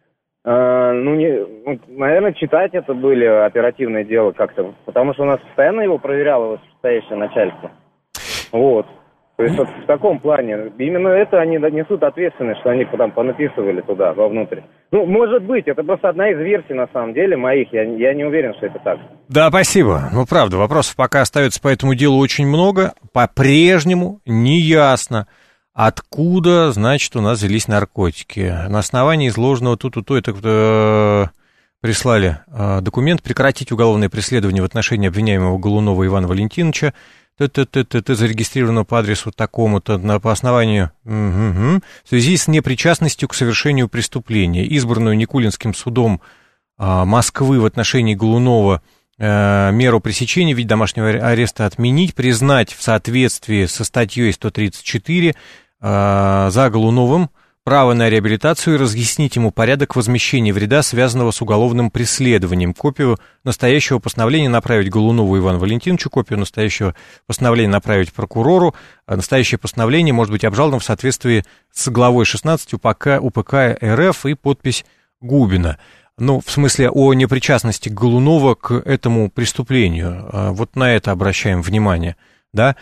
э, ну, не, ну, наверное, читать это были, оперативное дело как-то, потому что у нас постоянно его проверяло вышестоящее начальство. Вот. То есть вот в таком плане, именно это они несут ответственность, что они там понаписывали туда, вовнутрь. Ну, может быть, это просто одна из версий, на самом деле, моих, я, я не уверен, что это так. Да, спасибо. Ну, правда, вопросов пока остается по этому делу очень много. По-прежнему неясно, откуда, значит, у нас взялись наркотики. На основании изложенного тут-то, это э, прислали э, документ «Прекратить уголовное преследование в отношении обвиняемого Голунова Ивана Валентиновича». Т-т-т-т-т зарегистрировано по адресу такому-то, на, по основанию угу, в связи с непричастностью к совершению преступления, избранную Никулинским судом а, Москвы в отношении Голунова а, меру пресечения в виде домашнего ареста отменить, признать в соответствии со статьей сто тридцать четыре а, за Голуновым право на реабилитацию и разъяснить ему порядок возмещения вреда, связанного с уголовным преследованием. Копию настоящего постановления направить Голунову Ивану Валентиновичу, копию настоящего постановления направить прокурору. Настоящее постановление может быть обжаловано в соответствии с главой шестнадцать УПК, УПК РФ и подпись Губина. Ну, в смысле о непричастности Голунова к этому преступлению. Вот на это обращаем внимание. Да,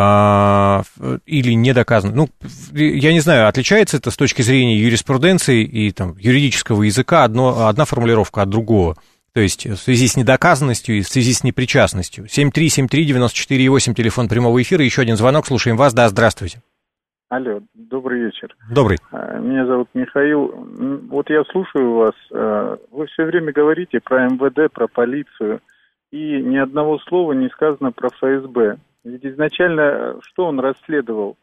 а, или не доказано. Ну, я не знаю, отличается это с точки зрения юриспруденции и там, юридического языка одно, одна формулировка от другого. То есть в связи с недоказанностью и в связи с непричастностью. семь три семь три девяносто четыре восемь, телефон прямого эфира. Еще один звонок, слушаем вас. Да, здравствуйте. Алло, добрый вечер. Добрый. Меня зовут Михаил. Вот я слушаю вас. Вы все время говорите про эм вэ дэ, про полицию, и ни одного слова не сказано про эф эс бэ. Ведь изначально что он расследовал?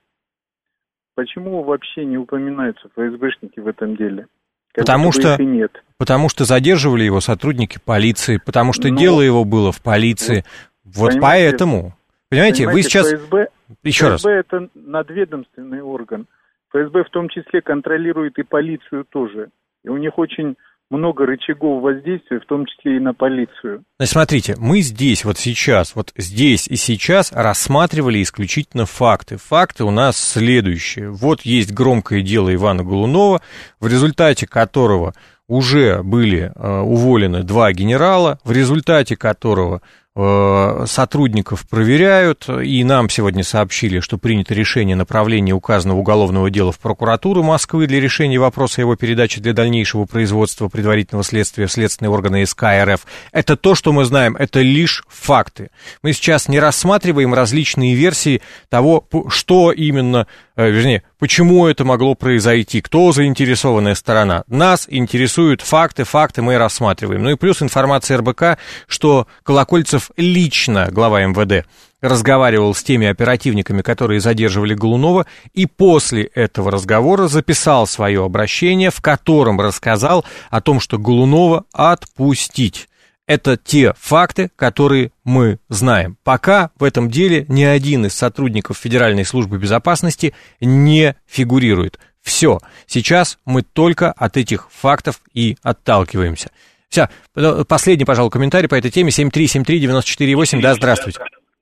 Почему вообще не упоминаются эф эс бэшники в этом деле? Как потому что, нет. потому что задерживали его сотрудники полиции, потому что Но... дело его было в полиции. Вот, вот поэтому, понимаете, вы сейчас... эф эс бэ, Еще эф эс бэ раз. это надведомственный орган. эф эс бэ в том числе контролирует и полицию тоже. И у них очень много рычагов воздействия, в том числе и на полицию. Значит, смотрите, мы здесь, вот сейчас, вот здесь и сейчас рассматривали исключительно факты. Факты у нас следующие. Вот есть громкое дело Ивана Голунова, в результате которого уже были э, уволены два генерала, в результате которого э, сотрудников проверяют, и нам сегодня сообщили, что принято решение направления указанного уголовного дела в прокуратуру Москвы для решения вопроса его передачи для дальнейшего производства предварительного следствия в следственные органы эс ка эр эф. Это то, что мы знаем, это лишь факты. Мы сейчас не рассматриваем различные версии того, что именно, э, вернее, почему это могло произойти, кто заинтересованная сторона. Нас интересуют факты, факты мы рассматриваем. Ну и плюс информация эр бэ ка, что Колокольцев лично, глава эм вэ дэ, разговаривал с теми оперативниками, которые задерживали Голунова, и после этого разговора записал свое обращение, в котором рассказал о том, что Голунова отпустить. Это те факты, которые мы знаем. Пока в этом деле ни один из сотрудников Федеральной службы безопасности не фигурирует. Все. Сейчас мы только от этих фактов и отталкиваемся. Все. Последний, пожалуй, комментарий по этой теме. семь три семь три девяносто четыре восемь. Да, здравствуйте.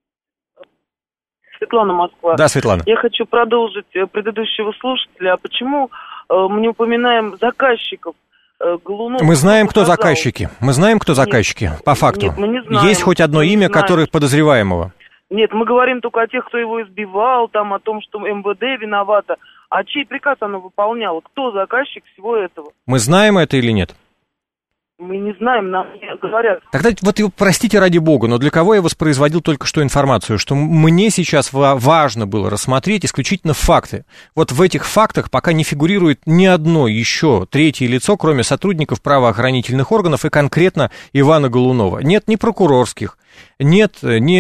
Светлана, Москва. Да, Светлана. Я хочу продолжить предыдущего слушателя. А почему э, мы не упоминаем заказчиков? Голунов, мы знаем, кто сказал. заказчики. Мы знаем, кто заказчики, нет, по факту. Нет, мы не знаем. Есть хоть одно имя, которое подозреваемого? Нет, мы говорим только о тех, кто его избивал, там, о том, что эм вэ дэ виновата. А чей приказ оно выполняло? Кто заказчик всего этого? Мы знаем это или нет? Мы не знаем, нам не говорят. Тогда вот, простите ради бога, но для кого я воспроизводил только что информацию, что мне сейчас важно было рассмотреть исключительно факты. Вот в этих фактах пока не фигурирует ни одно еще третье лицо, кроме сотрудников правоохранительных органов и конкретно Ивана Голунова. Нет ни прокурорских, нет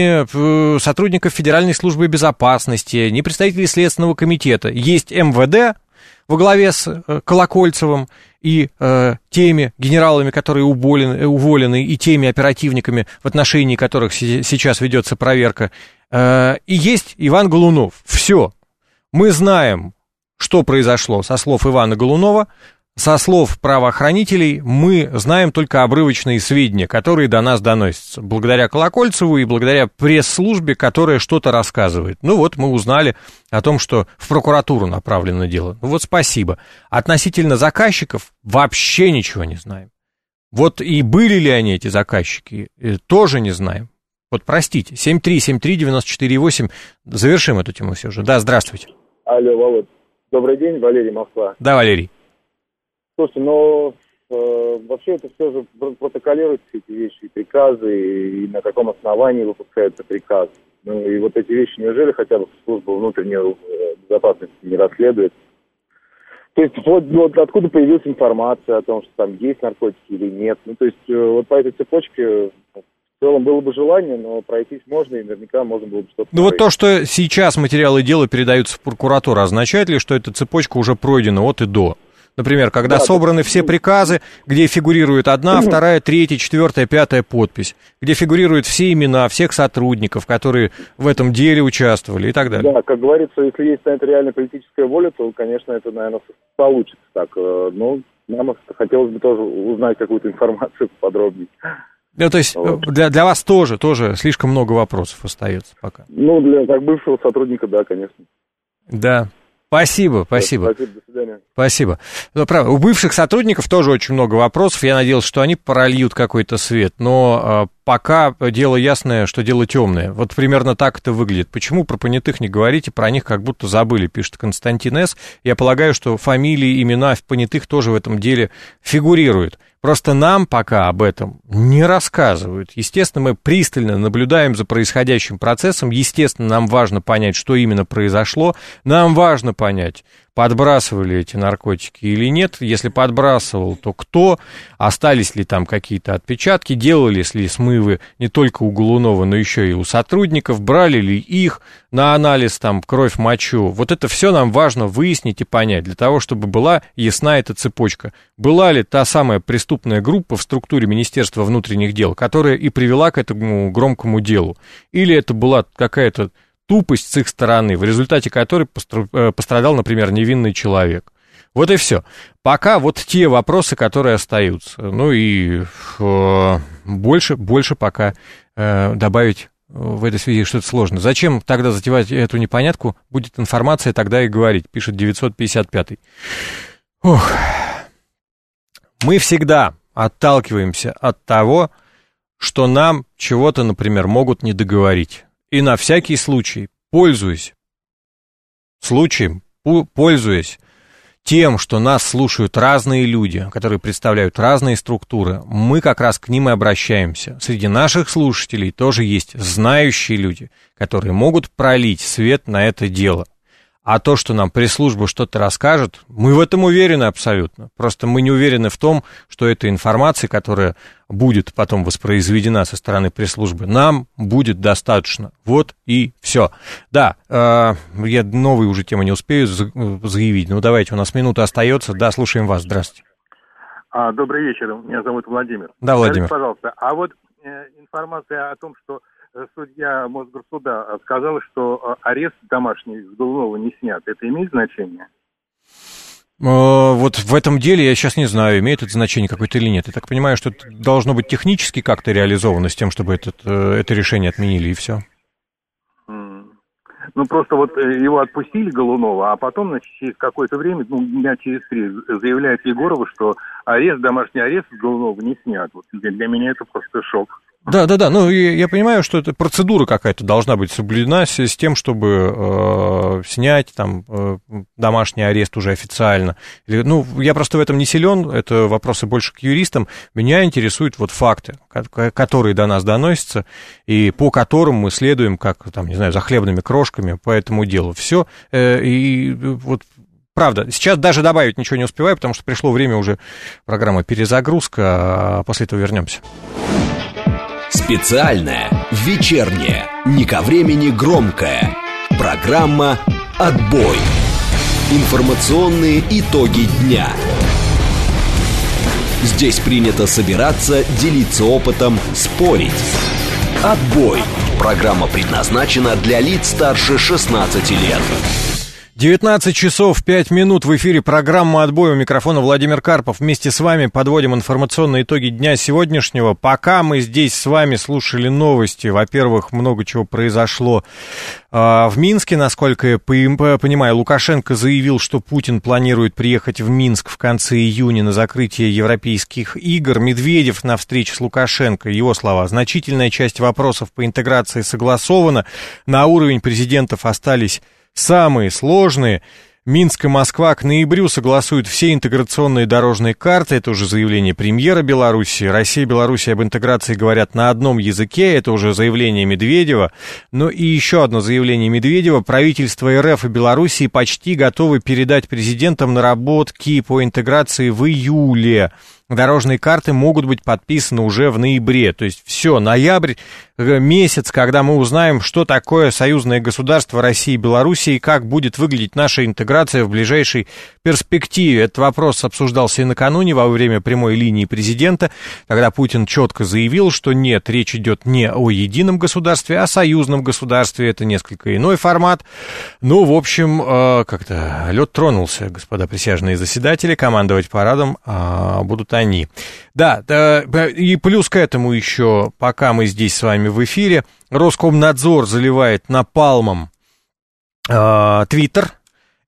ни сотрудников Федеральной службы безопасности, ни представителей Следственного комитета. Есть эм вэ дэ во главе с Колокольцевым и э, теми генералами, которые уволены, уволены, и теми оперативниками, в отношении которых си- сейчас ведется проверка. Э, и есть Иван Голунов. Все. Мы знаем, что произошло со слов Ивана Голунова. Со слов правоохранителей мы знаем только обрывочные сведения, которые до нас доносятся. Благодаря Колокольцеву и благодаря пресс-службе, которая что-то рассказывает. Ну вот мы узнали о том, что в прокуратуру направлено дело. Ну вот спасибо. Относительно заказчиков вообще ничего не знаем. Вот и были ли они, эти заказчики, тоже не знаем. Вот простите, семь три семь три девять четыре восемь. Завершим эту тему все же. Да, здравствуйте. Алло, Володь. Добрый день, Валерий, Москва. Да, Валерий. Слушайте, но э, вообще это все же протоколируется, все эти вещи, и приказы, и на каком основании выпускаются приказы. Ну и вот эти вещи, неужели хотя бы служба внутренней безопасности не расследует? То есть вот, вот откуда появилась информация о том, что там есть наркотики или нет. Ну то есть э, вот по этой цепочке в целом было бы желание, но пройтись можно, и наверняка можно было бы что-то... Ну вот то, что сейчас материалы дела передаются в прокуратуру, означает ли, что эта цепочка уже пройдена от и до? Например, когда да, собраны все приказы, где фигурирует одна, вторая, третья, четвертая, пятая подпись, где фигурируют все имена всех сотрудников, которые в этом деле участвовали и так далее. Да, как говорится, если есть на это реальная политическая воля, то, конечно, это, наверное, получится так. Но нам хотелось бы тоже узнать какую-то информацию подробнее. Ну, то есть вот. для, для вас тоже, тоже слишком много вопросов остается пока. Ну, для как бывшего сотрудника, да, конечно. Да. Спасибо, спасибо. Спасибо, до свидания. Спасибо. Ну, правда, у бывших сотрудников тоже очень много вопросов. Я надеялся, что они прольют какой-то свет, но э, пока дело ясное, что дело темное. Вот примерно так это выглядит. Почему про понятых не говорите, про них как будто забыли, пишет Константин С. Я полагаю, что фамилии, имена понятых тоже в этом деле фигурируют. Просто нам пока об этом не рассказывают. Естественно, мы пристально наблюдаем за происходящим процессом. Естественно, нам важно понять, что именно произошло. Нам важно понять, подбрасывали эти наркотики или нет. Если подбрасывал, то кто? Остались ли там какие-то отпечатки? Делались ли смывы не только у Голунова, но еще и у сотрудников? Брали ли их на анализ, там, кровь, мочу? Вот это все нам важно выяснить и понять, для того, чтобы была ясна эта цепочка. Была ли та самая преступная группа в структуре Министерства внутренних дел, которая и привела к этому громкому делу? Или это была какая-то тупость с их стороны, в результате которой пострадал, например, невинный человек? Вот и все. Пока вот те вопросы, которые остаются. Ну и э, больше, больше пока э, добавить в этой связи что-то сложно. Зачем тогда затевать эту непонятку? Будет информация, тогда и говорить, пишет девятьсот пятьдесят пятый. Ох. Мы всегда отталкиваемся от того, что нам чего-то, например, могут не договорить. И на всякий случай, пользуясь случаем, пользуясь тем, что нас слушают разные люди, которые представляют разные структуры, мы как раз к ним и обращаемся. Среди наших слушателей тоже есть знающие люди, которые могут пролить свет на это дело. А то, что нам пресс-служба что-то расскажет, мы в этом уверены абсолютно. Просто мы не уверены в том, что эта информация, которая будет потом воспроизведена со стороны пресс-службы, нам будет достаточно. Вот и все. Да, э, я новые уже темы не успею заявить. Ну, давайте, у нас минута остается. Да, слушаем вас. Здравствуйте. А, добрый вечер. Меня зовут Владимир. Да, Владимир. Скажите, пожалуйста, а вот э, информация о том, что судья Мосгорсуда сказала, что арест домашний с Голунова не снят. Это имеет значение? Вот в этом деле я сейчас не знаю, имеет это значение какое-то или нет. Я так понимаю, что это должно быть технически как-то реализовано с тем, чтобы этот, это решение отменили, и все. Ну, просто вот его отпустили, Голунова, а потом, значит, через какое-то время, ну, дня через три, заявляет Егорову, что арест, домашний арест с Голунова не снят. Вот для, для меня это просто шок. Да, да, да. Ну, я, я понимаю, что это процедура какая-то должна быть соблюдена с, с тем, чтобы э, снять там э, домашний арест уже официально. Или, ну, я просто в этом не силен, это вопросы больше к юристам. Меня интересуют вот факты, которые до нас доносятся, и по которым мы следуем, как, там, не знаю, за хлебными крошками по этому делу. Все. Э, и вот правда, сейчас даже добавить ничего не успеваю, потому что пришло время уже программы «Перезагрузка», а после этого вернемся. Специальная, вечерняя, не ко времени громкая. Программа «Отбой». Информационные итоги дня. Здесь принято собираться, делиться опытом, спорить. «Отбой». Программа предназначена для лиц старше шестнадцати лет. девятнадцать часов пять минут, в эфире программа «Отбой», у микрофона Владимир Карпов. Вместе с вами подводим информационные итоги дня сегодняшнего. Пока мы здесь с вами слушали новости, во-первых, много чего произошло э, в Минске, насколько я понимаю. Лукашенко заявил, что Путин планирует приехать в Минск в конце июня на закрытие Европейских игр. Медведев на встрече с Лукашенко, его слова: значительная часть вопросов по интеграции согласована, на уровень президентов остались самые сложные. Минск и Москва к ноябрю согласуют все интеграционные дорожные карты. Это уже заявление премьера Беларуси. Россия и Беларусь об интеграции говорят на одном языке. Это уже заявление Медведева. Ну и еще одно заявление Медведева. Правительство РФ и Белоруссии почти готовы передать президентам наработки по интеграции в июле. Дорожные карты могут быть подписаны уже в ноябре. То есть все, ноябрь месяц, когда мы узнаем, что такое союзное государство России и Белоруссии и как будет выглядеть наша интеграция в ближайшей перспективе. Этот вопрос обсуждался и накануне во время прямой линии президента, когда Путин четко заявил, что нет, речь идет не о едином государстве, а о союзном государстве. Это несколько иной формат. Ну, в общем, как-то лед тронулся, господа присяжные заседатели. Командовать парадом будут они. Они. Да, да, и плюс к этому еще, пока мы здесь с вами в эфире, Роскомнадзор заливает напалмом Твиттер, э,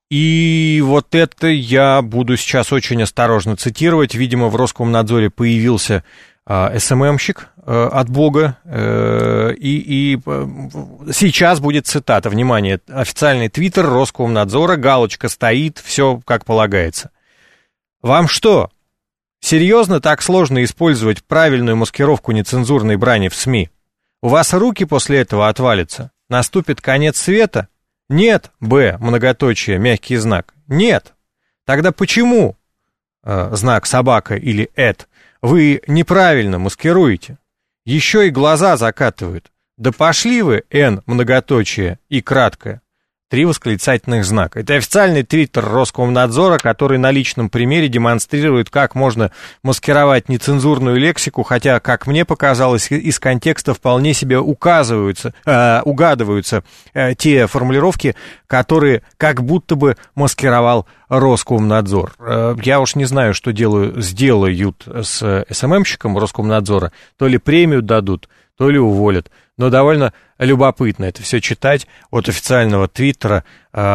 и вот это я буду сейчас очень осторожно цитировать. Видимо, в Роскомнадзоре появился э, эс эм эм-щик э, от Бога, э, и, и э, сейчас будет цитата. Внимание, официальный Твиттер Роскомнадзора, галочка стоит, все как полагается. Вам что? Серьезно так сложно использовать правильную маскировку нецензурной брани в СМИ? У вас руки после этого отвалятся? Наступит конец света? Нет. Б. Многоточие, мягкий знак. Нет. Тогда почему э, знак собака или эд вы неправильно маскируете? Еще и глаза закатывают. Да пошли вы, Н, многоточие и краткое. Три восклицательных знака. Это официальный твиттер Роскомнадзора, который на личном примере демонстрирует, как можно маскировать нецензурную лексику, хотя, как мне показалось, из контекста вполне себе указываются, э, угадываются э, те формулировки, которые как будто бы маскировал Роскомнадзор. Э, я уж не знаю, что делаю, сделают с эс эм эм-щиком Роскомнадзора. То ли премию дадут, то ли уволят. Но довольно любопытно это все читать от официального твиттера,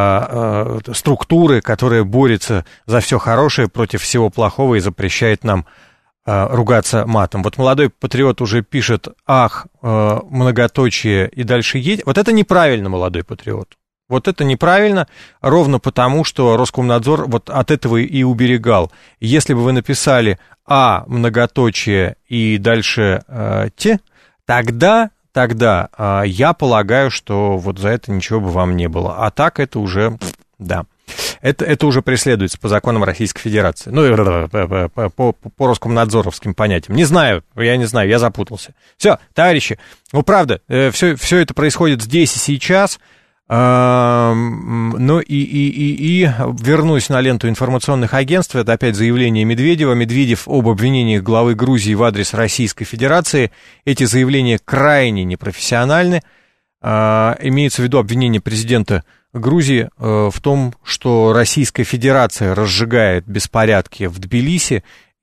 э, э, структуры, которая борется за все хорошее против всего плохого и запрещает нам э, ругаться матом. Вот молодой патриот уже пишет: ах, э, многоточие и дальше едет. Вот это неправильно, молодой патриот. Вот это неправильно, ровно потому, что Роскомнадзор вот от этого и уберегал. Если бы вы написали а, многоточие и дальше э, те, тогда... Тогда э, я полагаю, что вот за это ничего бы вам не было. А так это уже, да, это, это уже преследуется по законам Российской Федерации. Ну, по, по, по, по роскомнадзоровским понятиям. Не знаю, я не знаю, я запутался. Все, товарищи, ну, правда, э, все, все это происходит здесь и сейчас. Э, ну, и, и, и, и вернусь на ленту информационных агентств. Это опять заявление Медведева. Медведев об обвинениях главы Грузии в адрес Российской Федерации. Эти заявления крайне непрофессиональны. Э, имеется в виду обвинение президента Грузии э, в том, что Российская Федерация разжигает беспорядки в Тбилиси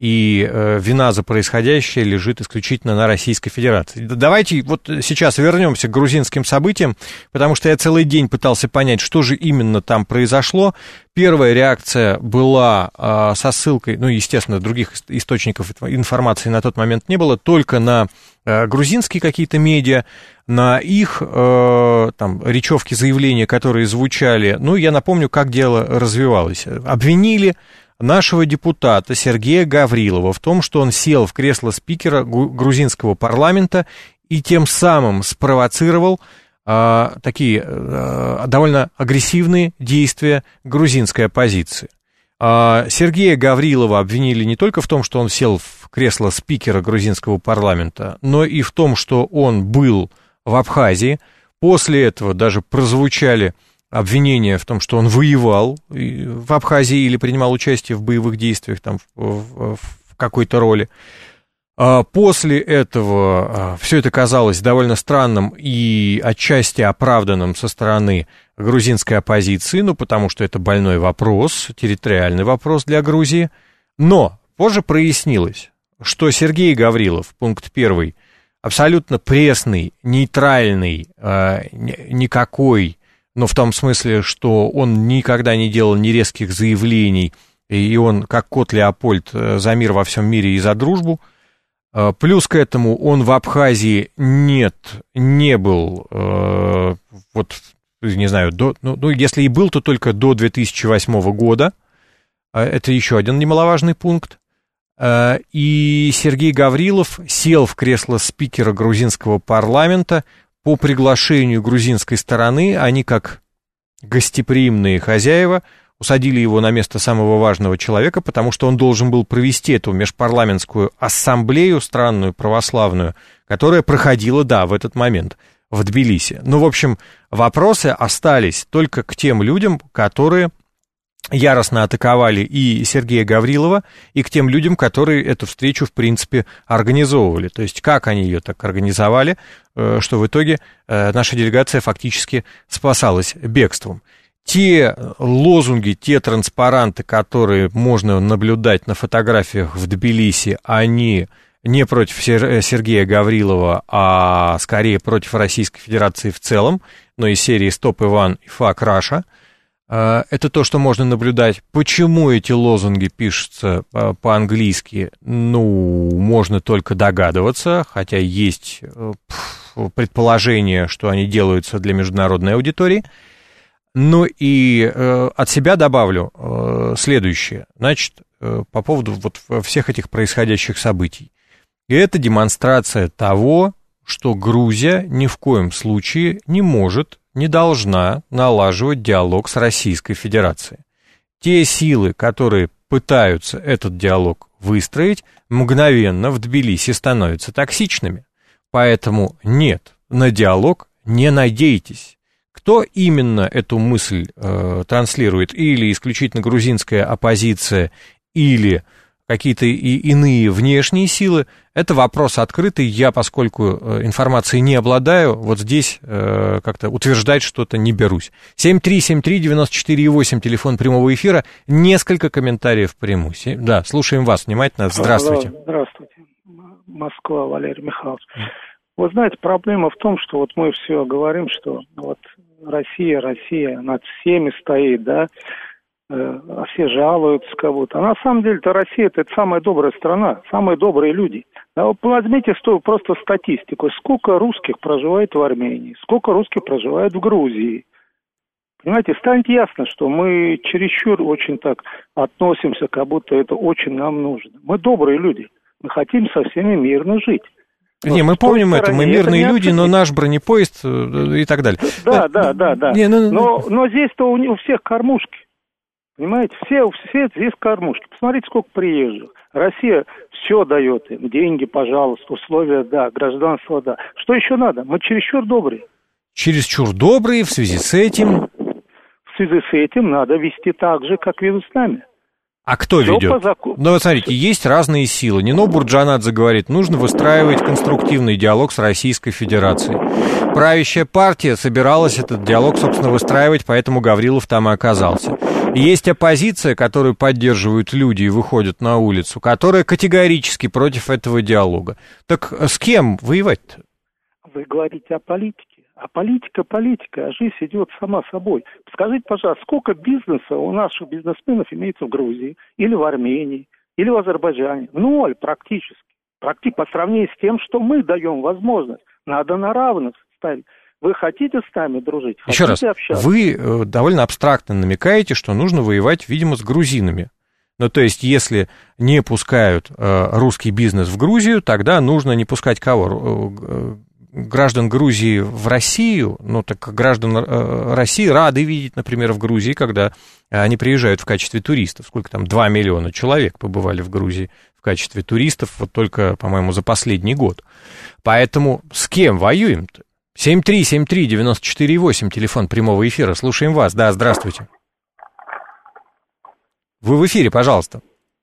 и э, вина за происходящее лежит исключительно на Российской Федерации. Давайте вот сейчас вернемся к грузинским событиям, потому что я целый день пытался понять, что же именно там произошло. Первая реакция была э, со ссылкой, ну, естественно, других источников информации на тот момент не было, только на э, грузинские какие-то медиа, на их э, там, речевки, заявления, которые звучали. Ну, я напомню, как дело развивалось. Обвинили нашего депутата Сергея Гаврилова в том, что он сел в кресло спикера грузинского парламента и тем самым спровоцировал а, такие а, довольно агрессивные действия грузинской оппозиции. А, Сергея Гаврилова обвинили не только в том, что он сел в кресло спикера грузинского парламента, но и в том, что он был в Абхазии. После этого даже прозвучали обвинения в том, что он воевал в Абхазии или принимал участие в боевых действиях там, в, в, в какой-то роли. После этого все это казалось довольно странным и отчасти оправданным со стороны грузинской оппозиции, ну, потому что это больной вопрос, территориальный вопрос для Грузии. Но позже прояснилось, что Сергей Гаврилов, пункт первый, абсолютно пресный, нейтральный, никакой, но в том смысле, что он никогда не делал ни резких заявлений, и он, как кот Леопольд, за мир во всем мире и за дружбу. Плюс к этому он в Абхазии нет, не был, вот, не знаю, до, ну, ну, если и был, то только до две тысячи восьмого года. Это еще один немаловажный пункт. И Сергей Гаврилов сел в кресло спикера грузинского парламента по приглашению грузинской стороны. Они, как гостеприимные хозяева, усадили его на место самого важного человека, потому что он должен был провести эту межпарламентскую ассамблею странную, православную, которая проходила, да, в этот момент в Тбилиси. Ну, в общем, вопросы остались только к тем людям, которые яростно атаковали и Сергея Гаврилова, и к тем людям, которые эту встречу, в принципе, организовывали. То есть, как они ее так организовали, что в итоге наша делегация фактически спасалась бегством. Те лозунги, те транспаранты, которые можно наблюдать на фотографиях в Тбилиси, они не против Сергея Гаврилова, а скорее против Российской Федерации в целом, но из серии «Стоп, Иван» и «Фак, Раша». Это то, что можно наблюдать. Почему эти лозунги пишутся по-английски, ну, можно только догадываться, хотя есть предположение, что они делаются для международной аудитории. Ну и э, от себя добавлю э, следующее. Значит, э, по поводу вот всех этих происходящих событий. И это демонстрация того, что Грузия ни в коем случае не может, не должна налаживать диалог с Российской Федерацией. Те силы, которые пытаются этот диалог выстроить, мгновенно в Тбилиси становятся токсичными. Поэтому нет, на диалог не надейтесь. Кто именно эту мысль э, транслирует? Или исключительно грузинская оппозиция, или какие-то и иные внешние силы? Это вопрос открытый. Я, поскольку информацией не обладаю, вот здесь э, как-то утверждать что-то не берусь. семь три семь три девять четыре восемь, телефон прямого эфира. Несколько комментариев приму. Да, слушаем вас внимательно. Здравствуйте. Здравствуйте. Москва, Валерий Михайлович. Вы знаете, проблема в том, что вот мы все говорим, что вот Россия, Россия над всеми стоит, да, э, все жалуются кого-то. А на самом деле-то Россия это самая добрая страна, самые добрые люди. А вот возьмите сто, просто статистику, сколько русских проживает в Армении, сколько русских проживает в Грузии. Понимаете, станет ясно, что мы чересчур очень так относимся, как будто это очень нам нужно. Мы добрые люди, мы хотим со всеми мирно жить. Не, мы помним это, мы мирные люди, но наш бронепоезд и так далее. Да, да, да, да. Не, ну, но, но здесь-то у, у всех кормушки. Понимаете, все, все здесь кормушки. Посмотрите, сколько приезжих. Россия все дает им. Деньги, пожалуйста, условия, да, гражданство, да. Что еще надо? Мы чересчур добрые. Чересчур добрые в связи с этим? В связи с этим надо вести так же, как ведут с нами. А кто Все ведет? Ну, вот смотрите, есть разные силы. Нино Бурджанадзе говорит, нужно выстраивать конструктивный диалог с Российской Федерацией. Правящая партия собиралась этот диалог, собственно, выстраивать, поэтому Гаврилов там и оказался. Есть оппозиция, которую поддерживают люди и выходят на улицу, которая категорически против этого диалога. Так с кем воевать-то? Вы говорите о политике. А политика, политика, а жизнь идет сама собой. Скажите, пожалуйста, сколько бизнеса у наших бизнесменов имеется в Грузии, или в Армении, или в Азербайджане? Ноль практически. Практически по сравнению с тем, что мы даем возможность. Надо на равных ставить. Вы хотите с нами дружить? Еще раз, общаться? Вы довольно абстрактно намекаете, что нужно воевать, видимо, с грузинами. Ну, то есть, если не пускают э, русский бизнес в Грузию, тогда нужно не пускать кого? Граждан Грузии в Россию, ну, так граждан э, России рады видеть, например, в Грузии, когда они приезжают в качестве туристов. Сколько там? два миллиона человек побывали в Грузии в качестве туристов, вот только, по-моему, за последний год. Поэтому с кем воюем-то? семь три семь три девять четыре восемь, телефон прямого эфира. Слушаем вас. Да, здравствуйте. Вы в эфире, пожалуйста.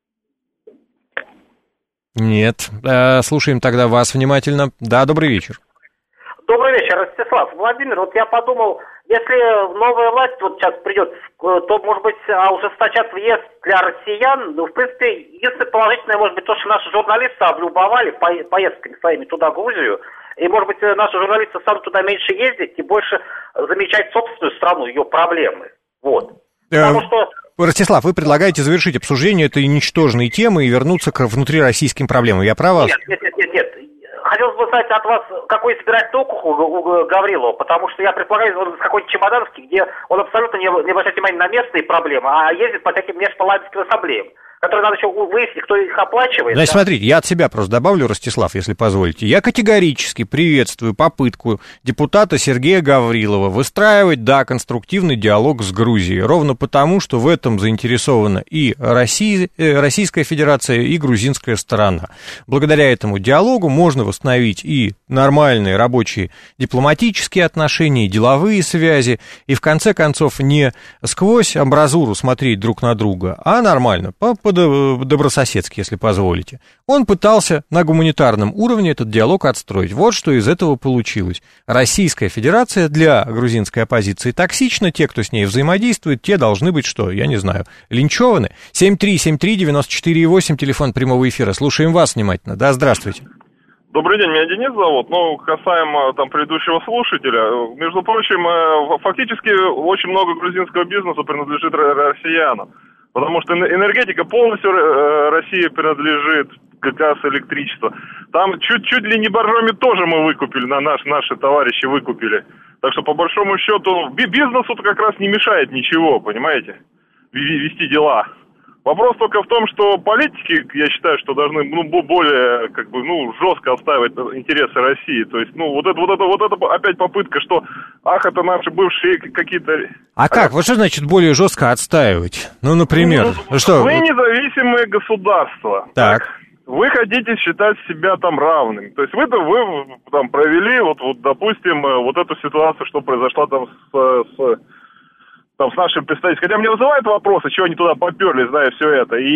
Нет. Слушаем тогда вас внимательно. Да, добрый вечер. Добрый вечер, Ростислав. Владимир, вот я подумал, если новая власть вот сейчас придет, то, может быть, ужесточат въезд для россиян. Ну, в принципе, единственное положительное, может быть, то, что наши журналисты облюбовали поездками своими туда, в Грузию. И, может быть, наши журналисты станут туда меньше ездить и больше замечать собственную страну, ее проблемы. Вот. Потому что... Ростислав, вы предлагаете завершить обсуждение этой ничтожной темы и вернуться к внутрироссийским проблемам. Я прав? Нет, нет, нет, нет, нет. Хотелось бы знать от вас, какой избирательный округ у Гаврилова, потому что я предполагаю, он из какой-нибудь Чемодановский, где он абсолютно не, не обращает внимания на местные проблемы, а ездит по всяким межпарламентским ассамблеям, которые надо еще выяснить, кто их оплачивает. Значит, да? смотрите, я от себя просто добавлю, Ростислав, если позволите. Я категорически приветствую попытку депутата Сергея Гаврилова выстраивать, да, конструктивный диалог с Грузией. Ровно потому, что в этом заинтересована и Россия, э, Российская Федерация, и грузинская сторона. Благодаря этому диалогу можно восстановить и нормальные рабочие дипломатические отношения, и деловые связи, и в конце концов не сквозь амбразуру смотреть друг на друга, а нормально, по добрососедски, если позволите. Он пытался на гуманитарном уровне этот диалог отстроить. Вот что из этого получилось. Российская Федерация для грузинской оппозиции токсична. Те, кто с ней взаимодействует, те должны быть что? Я не знаю. Линчеваны? семь три семь три девять четыре восемь, телефон прямого эфира. Слушаем вас внимательно. Да, здравствуйте. Добрый день, меня Денис зовут. Ну, касаемо там предыдущего слушателя, между прочим, фактически очень много грузинского бизнеса принадлежит россиянам. Потому что энергетика полностью России принадлежит, газ, электричество. Там чуть-чуть ли не боржоми тоже мы выкупили, на наш, наши товарищи выкупили. Так что, по большому счету, бизнесу как раз не мешает ничего, понимаете, вести дела. Вопрос только в том, что политики, я считаю, что должны, ну, более, как бы, ну, жестко отстаивать интересы России. То есть, ну, вот это, вот это, вот это опять попытка, что, ах, это наши бывшие какие-то... А как? Вот что значит более жестко отстаивать? Ну, например, ну, что? Вы независимое государство. Так. Вы хотите считать себя там равными. То есть, вы, вы там провели, вот, вот, допустим, вот эту ситуацию, что произошла там с... с там, с нашим представителем. Хотя мне вызывают вопросы, чего они туда поперли, зная все это. И,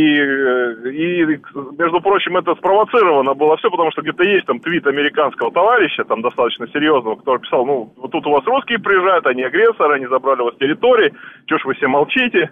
и, между прочим, это спровоцировано было все, потому что где-то есть там твит американского товарища, там достаточно серьезного, который писал, ну, вот тут у вас русские приезжают, они агрессоры, они забрали у вас территории, чего ж вы все молчите?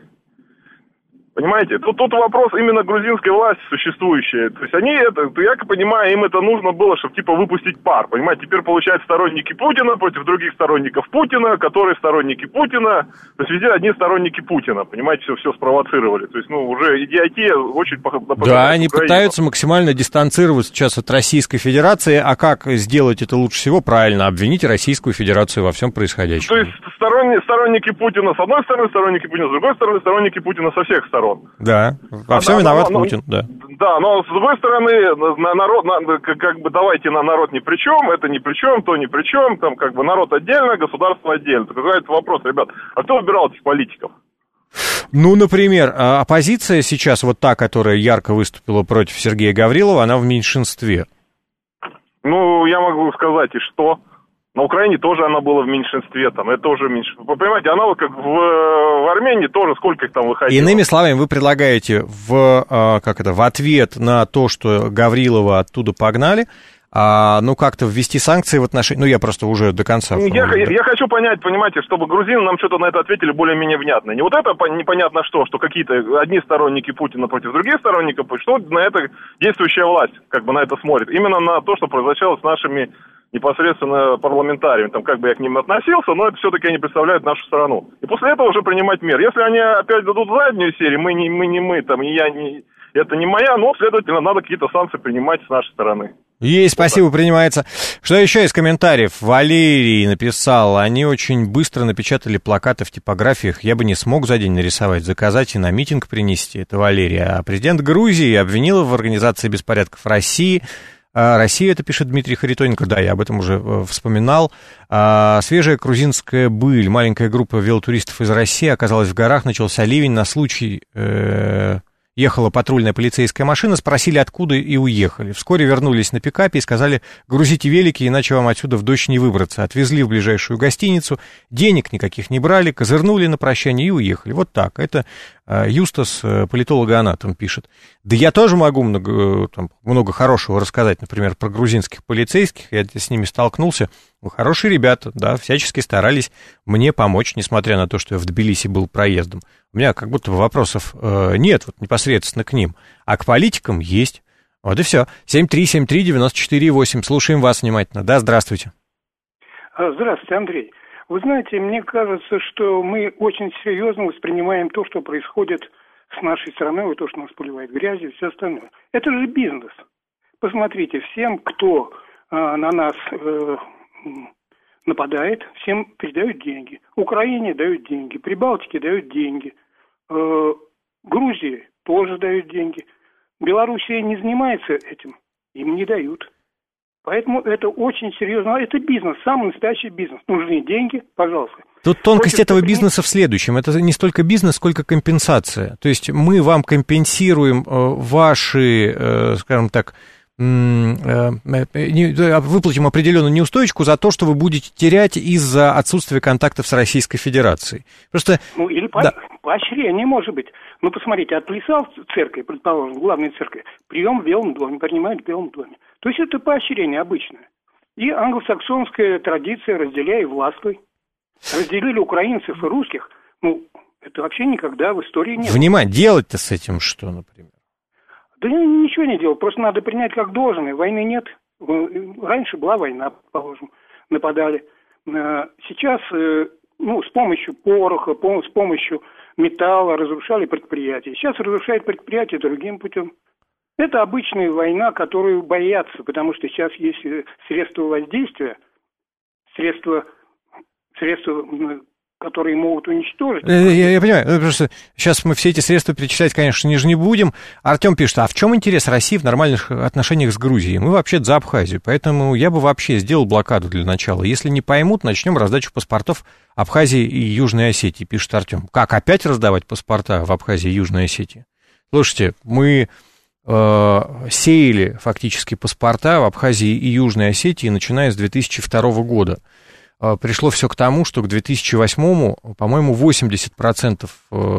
Понимаете? Тут, тут вопрос именно грузинской власти существующей. То есть они это, я как понимаю, им это нужно было, чтобы типа выпустить пар. Понимаете? Теперь получается сторонники Путина против других сторонников Путина, которые сторонники Путина. То есть везде одни сторонники Путина. Понимаете, все, все спровоцировали. То есть, ну, уже идиотия очень напоминает. Да, они Украину. Пытаются максимально дистанцироваться сейчас от Российской Федерации. А как сделать это лучше всего? Правильно, обвините Российскую Федерацию во всем происходящем. То есть сторонники, сторонники Путина с одной стороны, сторонники Путина с другой стороны, сторонники Путина со всех сторон. Да, во всем а, виноват но, Путин, да. Да, но с другой стороны, на народ, на, как бы давайте на народ ни при чем, это ни при чем, то ни при чем, там как бы народ отдельно, государство отдельно. Так это вопрос, ребят, а кто выбирал этих политиков? Ну, например, оппозиция сейчас, вот та, которая ярко выступила против Сергея Гаврилова, она в меньшинстве. Ну, я могу сказать, и что? На Украине тоже она была в меньшинстве, там, это тоже меньшинство. Вы понимаете, она вот как в, в Армении тоже, сколько их там выходило. Иными словами, вы предлагаете в, как это, в ответ на то, что Гаврилова оттуда погнали, а, ну, как-то ввести санкции в отношении... Ну, я просто уже до конца... Я, я, я хочу понять, понимаете, чтобы грузины нам что-то на это ответили более-менее внятно. Не вот это непонятно что, что какие-то одни сторонники Путина против других сторонников, что на это действующая власть как бы на это смотрит. Именно на то, что произошло с нашими непосредственно парламентариями. Там, как бы я к ним относился, но это все-таки они представляют нашу страну. И после этого уже принимать меры. Если они опять дадут заднюю серию, мы не мы, не мы там, не я, не... это не моя, но, следовательно, надо какие-то санкции принимать с нашей стороны. Есть, спасибо, принимается. Что еще из комментариев? Валерий написал, они очень быстро напечатали плакаты в типографиях, я бы не смог за день нарисовать, заказать и на митинг принести. Это Валерий. А президент Грузии обвинил в организации беспорядков России. Россия, это пишет Дмитрий Харитоненко, да, я об этом уже вспоминал. А, свежая грузинская быль, маленькая группа велотуристов из России оказалась в горах, начался ливень, на случай... Э- Ехала патрульная полицейская машина, спросили, откуда, и уехали. Вскоре вернулись на пикапе и сказали, грузите велики, иначе вам отсюда в дождь не выбраться. Отвезли в ближайшую гостиницу, денег никаких не брали, козырнули на прощание и уехали. Вот так. Это Юстас, политолога-анатом, пишет. Да я тоже могу много, там, много хорошего рассказать, например, про грузинских полицейских. Я с ними столкнулся. Ну, хорошие ребята, да, всячески старались мне помочь, несмотря на то, что я в Тбилиси был проездом. У меня как будто вопросов э, нет вот непосредственно к ним, а к политикам есть. Вот и все. семь три семь три девяносто четыре восемь. Слушаем вас внимательно. Да, здравствуйте. Здравствуйте, Андрей. Вы знаете, мне кажется, что мы очень серьезно воспринимаем то, что происходит с нашей страной, и то, что нас поливает грязью и все остальное. Это же бизнес. Посмотрите, всем, кто э, на нас... Э, нападает, всем передают деньги. Украине дают деньги, Прибалтике дают деньги, э, Грузии тоже дают деньги. Белоруссия не занимается этим, им не дают. Поэтому это очень серьезно. Это бизнес, самый настоящий бизнес. Нужны деньги, пожалуйста. Тут тонкость Против этого бизнеса в следующем. Это не столько бизнес, сколько компенсация. То есть мы вам компенсируем э, ваши, э, скажем так, выплатим определенную неустойку за то, что вы будете терять из-за отсутствия контактов с Российской Федерацией. Просто... Ну, или по... да. поощрение, может быть. Ну, посмотрите, отплясал в церкви, предположим, в главной церкви, прием в Белом доме, принимают в Белом доме. То есть это поощрение обычное. И англосаксонская традиция «разделяй и властвуй». Разделили украинцев и русских, ну, это вообще никогда в истории не было. Внимание, делать-то с этим что, например? Да ничего не делал, просто надо принять как должное. Войны нет. Раньше была война, положим, нападали. Сейчас, ну, с помощью пороха, с помощью металла разрушали предприятия. Сейчас разрушают предприятия другим путем. Это обычная война, которую боятся, потому что сейчас есть средства воздействия, средства, средства, которые могут уничтожить. Я, я понимаю, просто сейчас мы все эти средства перечислять, конечно, не же не будем. Артем пишет, а в чем интерес России в нормальных отношениях с Грузией? Мы вообще-то за Абхазию, поэтому я бы вообще сделал блокаду для начала. Если не поймут, начнем раздачу паспортов Абхазии и Южной Осетии, пишет Артем. Как, опять раздавать паспорта в Абхазии и Южной Осетии? Слушайте, мы э, сеяли фактически паспорта в Абхазии и Южной Осетии, начиная с две тысячи второго года. Пришло все к тому, что к две тысячи восьмому, по-моему, восемьдесят процентов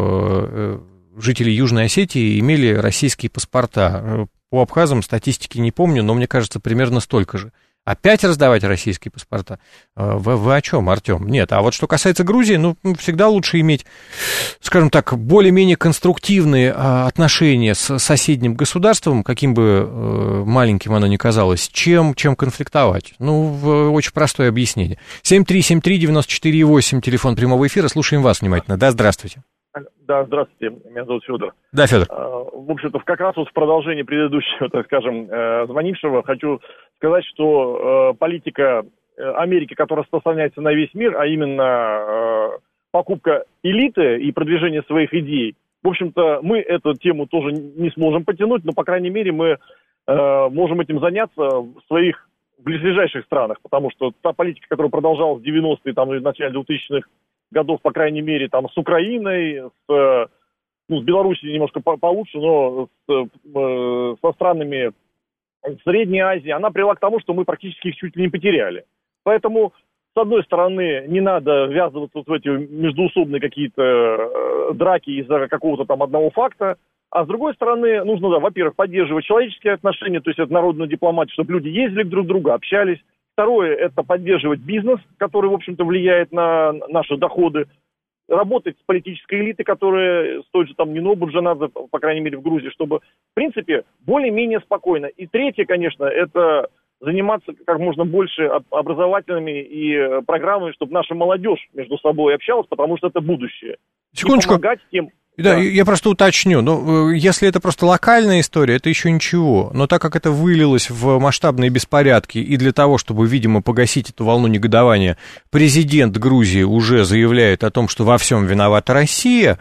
жителей Южной Осетии имели российские паспорта. По абхазам статистики не помню, но мне кажется, примерно столько же. Опять раздавать российские паспорта? Вы, вы о чем, Артем? Нет. А вот что касается Грузии, ну, всегда лучше иметь, скажем так, более-менее конструктивные отношения с соседним государством, каким бы маленьким оно ни казалось, чем, чем конфликтовать. Ну, очень простое объяснение. семь три семь три девяносто четыре восемь, телефон прямого эфира. Слушаем вас внимательно. Да, здравствуйте. Да, здравствуйте, меня зовут Федор. Да, Федор. В общем-то, как раз вот в продолжении предыдущего, так скажем, звонившего, хочу сказать, что политика Америки, которая распространяется на весь мир, а именно покупка элиты и продвижение своих идей, в общем-то, мы эту тему тоже не сможем потянуть, но, по крайней мере, мы можем этим заняться в своих близлежащих странах, потому что та политика, которая продолжалась в девяностые, там, и в начале двухтысячных годов, по крайней мере, там, с Украиной, с, ну, с Белоруссией немножко по- получше, но с, э, со странами Средней Азии, она привела к тому, что мы практически их чуть ли не потеряли. Поэтому, с одной стороны, не надо ввязываться в эти междоусобные какие-то э, драки из-за какого-то там одного факта, А с другой стороны, нужно, да, во-первых, поддерживать человеческие отношения, то есть это народную дипломатию, чтобы люди ездили друг к другу, общались. Второе, это поддерживать бизнес, который, в общем-то, влияет на наши доходы. Работать с политической элитой, которая с той же там Нино Бурджанадзе, по крайней мере, в Грузии, чтобы, в принципе, более-менее спокойно. И третье, конечно, это заниматься как можно больше образовательными и программами, чтобы наша молодежь между собой общалась, потому что это будущее. Секундочку. И помогать тем... Да, да, я просто уточню. Ну, если это просто локальная история, это еще ничего. Но так как это вылилось в масштабные беспорядки, и для того, чтобы, видимо, погасить эту волну негодования, президент Грузии уже заявляет о том, что во всем виновата Россия,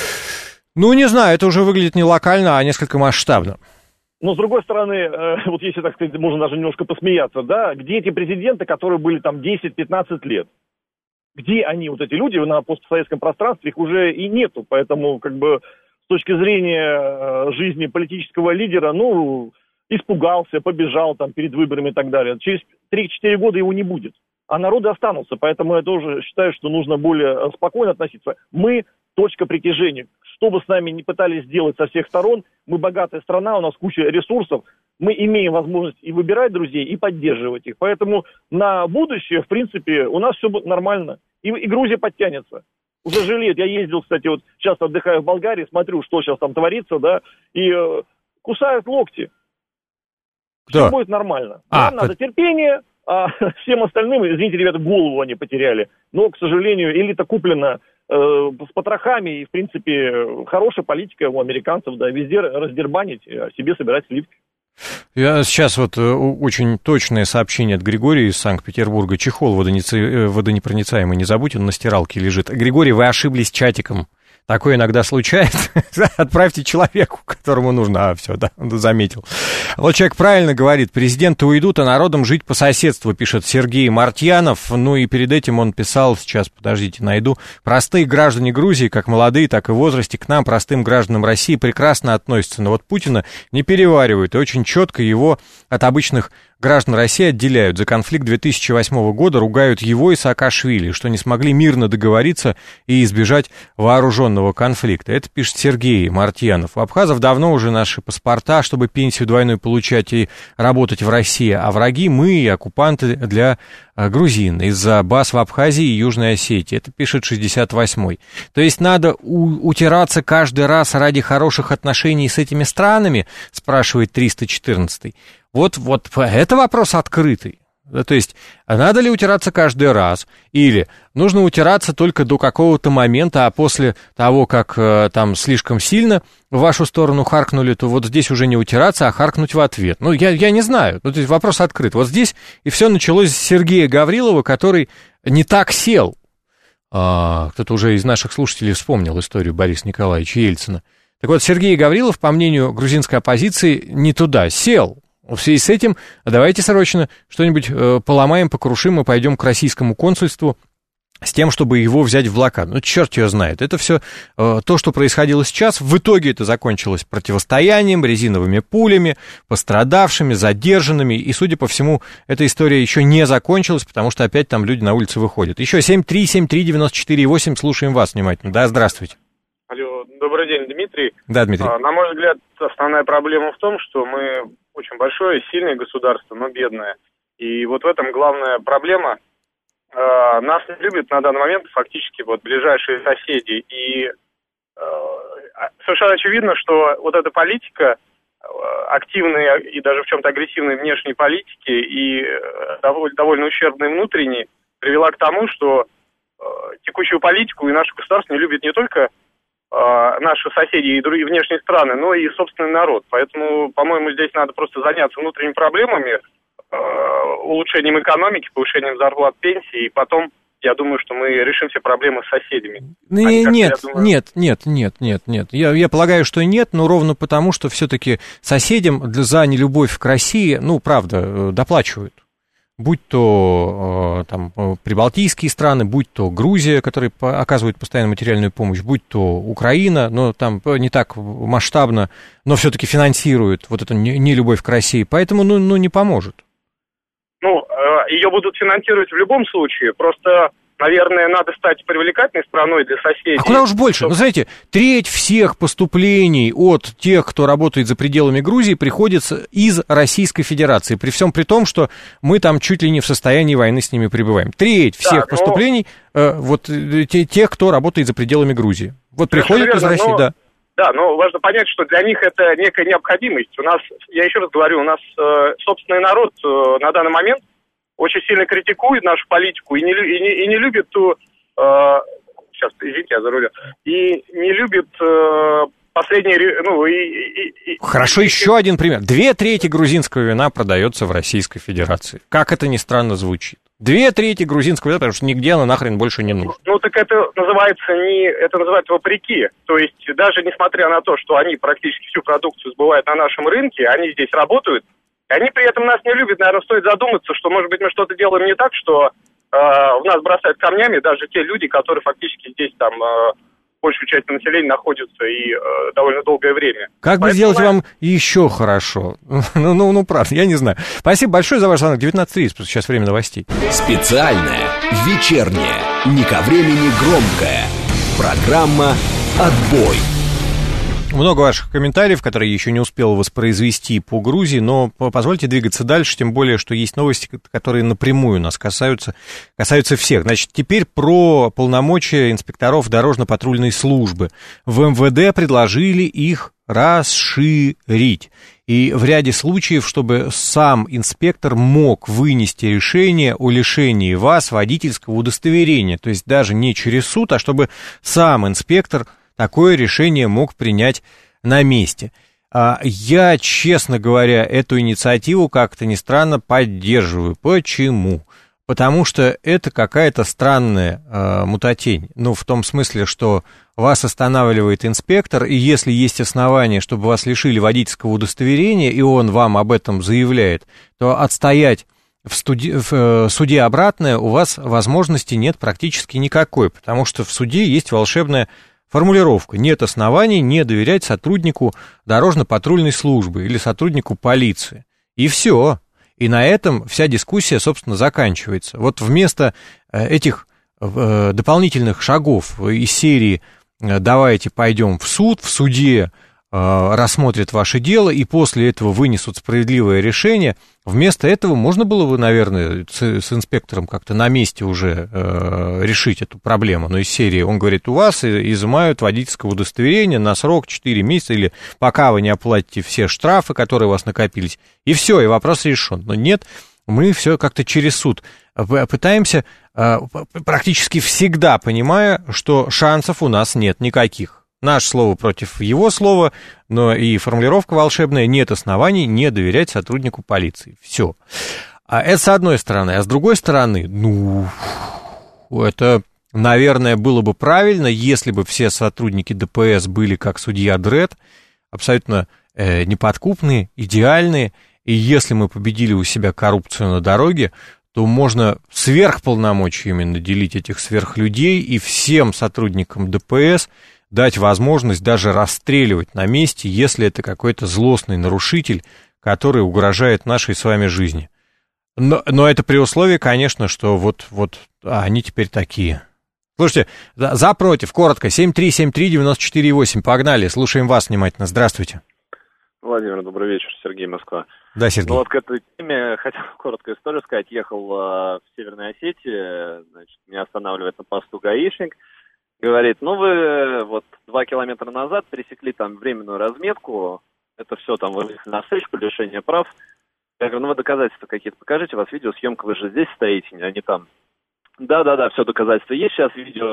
ну, не знаю, это уже выглядит не локально, а несколько масштабно. Но, с другой стороны, э, вот если, так сказать, можно даже немножко посмеяться, да, где эти президенты, которые были там десять-пятнадцать лет? Где они, вот эти люди на постсоветском пространстве, их уже и нету. Поэтому, как бы, с точки зрения жизни политического лидера, ну, испугался, побежал там перед выборами и так далее. Через три-четыре года его не будет. А народы останутся. Поэтому я тоже считаю, что нужно более спокойно относиться. Мы точка притяжения. Что бы с нами ни пытались сделать со всех сторон, мы богатая страна, у нас куча ресурсов. Мы имеем возможность и выбирать друзей, и поддерживать их. Поэтому на будущее, в принципе, у нас все будет нормально. И, и Грузия подтянется. Уже жалеет. Я ездил, кстати, вот часто отдыхаю в Болгарии, смотрю, что сейчас там творится, да, и э, кусают локти. Да. Все будет нормально. А, Нам надо терпение, а всем остальным, извините, ребята, голову они потеряли. Но, к сожалению, элита куплена э, с потрохами, и, в принципе, хорошая политика у американцев, да, везде раздербанить, а себе собирать сливки. Я сейчас вот очень точное сообщение от Григория из Санкт-Петербурга. Чехол водонепроницаемый, не забудь, он на стиралке лежит. Григорий, вы ошиблись чатиком. Такое иногда случается. Отправьте человеку, которому нужно. А, все, да, заметил. Вот человек правильно говорит. Президенты уйдут, а народом жить по соседству, пишет Сергей Мартьянов. Ну и перед этим он писал, сейчас, подождите, найду. Простые граждане Грузии, как молодые, так и в возрасте, к нам, простым гражданам России, прекрасно относятся. Но вот Путина не переваривают. И очень четко его от обычных граждан России отделяют. За конфликт две тысячи восьмого года ругают его и Саакашвили, что не смогли мирно договориться и избежать вооруженного конфликта. Это пишет Сергей Мартьянов. У абхазов давно уже наши паспорта, чтобы пенсию двойную получать и работать в России, а враги мы и оккупанты для грузин из-за баз в Абхазии и Южной Осетии. Это пишет шестьдесят восьмой. То есть надо у- утираться каждый раз ради хороших отношений с этими странами, спрашивает триста четырнадцатый. Вот, вот это вопрос открытый. То есть, надо ли утираться каждый раз, или нужно утираться только до какого-то момента, а после того, как э, там слишком сильно в вашу сторону харкнули, то вот здесь уже не утираться, а харкнуть в ответ. Ну, я, я не знаю. Ну, то есть, вопрос открыт. Вот здесь и все началось с Сергея Гаврилова, который не так сел. А, кто-то уже из наших слушателей вспомнил историю Бориса Николаевича Ельцина. Так вот, Сергей Гаврилов, по мнению грузинской оппозиции, не туда сел. В связи с этим давайте срочно что-нибудь э, поломаем, покрушим и пойдем к российскому консульству с тем, чтобы его взять в блокаду. Ну, черт его знает. Это все э, то, что происходило сейчас. В итоге это закончилось противостоянием, резиновыми пулями, пострадавшими, задержанными. И, судя по всему, эта история еще не закончилась, потому что опять там люди на улице выходят. Еще семь три семь три девяносто четыре восемь. Слушаем вас внимательно. Да, здравствуйте. Алло, добрый день, Дмитрий. Да, Дмитрий. А, на мой взгляд, основная проблема в том, что мы очень большое, сильное государство, но бедное. И вот в этом главная проблема. А, нас не любят на данный момент фактически вот ближайшие соседи. И а, совершенно очевидно, что вот эта политика активной и даже в чем-то агрессивной внешней политики и довольно, довольно ущербной внутренней привела к тому, что а, текущую политику и наше государство не любят не только наши соседи и другие внешние страны, но и собственный народ. Поэтому, по-моему, здесь надо просто заняться внутренними проблемами, улучшением экономики, повышением зарплат, пенсий, и потом, я думаю, что мы решим все проблемы с соседями. Они, нет, думаю... нет, нет, нет, нет, нет. Я, я полагаю, что нет, но ровно потому, что все-таки соседям за нелюбовь к России, ну, правда, доплачивают. Будь то там, прибалтийские страны, будь то Грузия, которые оказывают постоянно материальную помощь, будь то Украина, но там не так масштабно, но все-таки финансируют вот эту нелюбовь к России, поэтому ну, ну, не поможет. Ну, ее будут финансировать в любом случае, просто наверное, надо стать привлекательной страной для соседей. А куда уж больше? Чтобы... Ну, знаете, треть всех поступлений от тех, кто работает за пределами Грузии, приходится из Российской Федерации. При всем при том, что мы там чуть ли не в состоянии войны с ними пребываем. Треть всех да, поступлений, но... э, вот те, тех, кто работает за пределами Грузии. Вот приходят верно, из России, но... да. Да, но важно понять, что для них это некая необходимость. У нас, я еще раз говорю, у нас э, собственный народ э, на данный момент очень сильно критикует нашу политику и не, и не, и не любит ту... Э, сейчас, извините, я за рулем. И не любит э, последние... Ну, и, и, и, Хорошо, и, еще и, один пример. Две трети грузинского вина продается в Российской Федерации. Как это ни странно звучит. Две трети грузинского вина, потому что нигде оно нахрен больше не нужно. Ну, так это называется не... Это называется вопреки. То есть, даже несмотря на то, что они практически всю продукцию сбывают на нашем рынке, они здесь работают, и они при этом нас не любят. Наверное, стоит задуматься, что, может быть, мы что-то делаем не так, что э, в нас бросают камнями даже те люди, которые фактически здесь там... Э, большую часть населения находится и э, довольно долгое время. Как Поэтому бы сделать мы... вам еще хорошо? ну, ну, ну, правда, я не знаю. Спасибо большое за ваш звонок. девятнадцать тридцать, потому что сейчас время новостей. Специальная, вечерняя, не ко времени громкая. Программа «Отбой». Много ваших комментариев, которые я еще не успел воспроизвести по Грузии, но позвольте двигаться дальше, тем более, что есть новости, которые напрямую нас касаются, касаются всех. Значит, теперь про полномочия инспекторов дорожно-патрульной службы. В эм вэ дэ предложили их расширить. И в ряде случаев, чтобы сам инспектор мог вынести решение о лишении вас водительского удостоверения, то есть даже не через суд, а чтобы сам инспектор такое решение мог принять на месте. Я, честно говоря, эту инициативу, как-то ни странно, поддерживаю. Почему? Потому что это какая-то странная э, мутатень. Ну, в том смысле, что вас останавливает инспектор, и если есть основания, чтобы вас лишили водительского удостоверения, и он вам об этом заявляет, то отстоять в, студи... в э, суде обратное у вас возможности нет практически никакой, потому что в суде есть волшебная формулировка: нет оснований не доверять сотруднику дорожно-патрульной службы или сотруднику полиции. И все. И на этом вся дискуссия, собственно, заканчивается. Вот вместо этих дополнительных шагов из серии «давайте пойдем в суд», в суде рассмотрят ваше дело и после этого вынесут справедливое решение, вместо этого можно было бы, наверное, с, с инспектором как-то на месте уже э, решить эту проблему. Но из серии он говорит: у вас изымают водительское удостоверение на срок четыре месяца или пока вы не оплатите все штрафы, которые у вас накопились, и все, и вопрос решен. Но нет, мы все как-то через суд пытаемся, э, практически всегда понимая, что шансов у нас нет никаких. Наше слово против его слова, но и формулировка волшебная: нет оснований не доверять сотруднику полиции. Все. А это с одной стороны. А с другой стороны, ну, это, наверное, было бы правильно, если бы все сотрудники дэ пэ эс были как судья Дред, абсолютно э, неподкупные, идеальные. И если мы победили у себя коррупцию на дороге, то можно сверхполномочиями наделить этих сверхлюдей и всем сотрудникам дэ пэ эс дать возможность даже расстреливать на месте, если это какой-то злостный нарушитель, который угрожает нашей с вами жизни. Но, но это при условии, конечно, что вот, вот а, они теперь такие. Слушайте, за, за против, коротко, семь три семь три девять четыре восемь, погнали, слушаем вас внимательно, здравствуйте. Владимир, добрый вечер, Сергей, Москва. Да, Сергей. Ну вот к этой теме хотел короткую историю сказать. Ехал э, в Северной Осетии, значит, меня останавливает на посту гаишник. Говорит: ну вы вот два километра назад пересекли там временную разметку, это все там вы на встречку, лишение прав. Я говорю: ну вы доказательства какие-то покажите, у вас видеосъемка, вы же здесь стоите, а не там. Да-да-да, все доказательства есть, сейчас видео,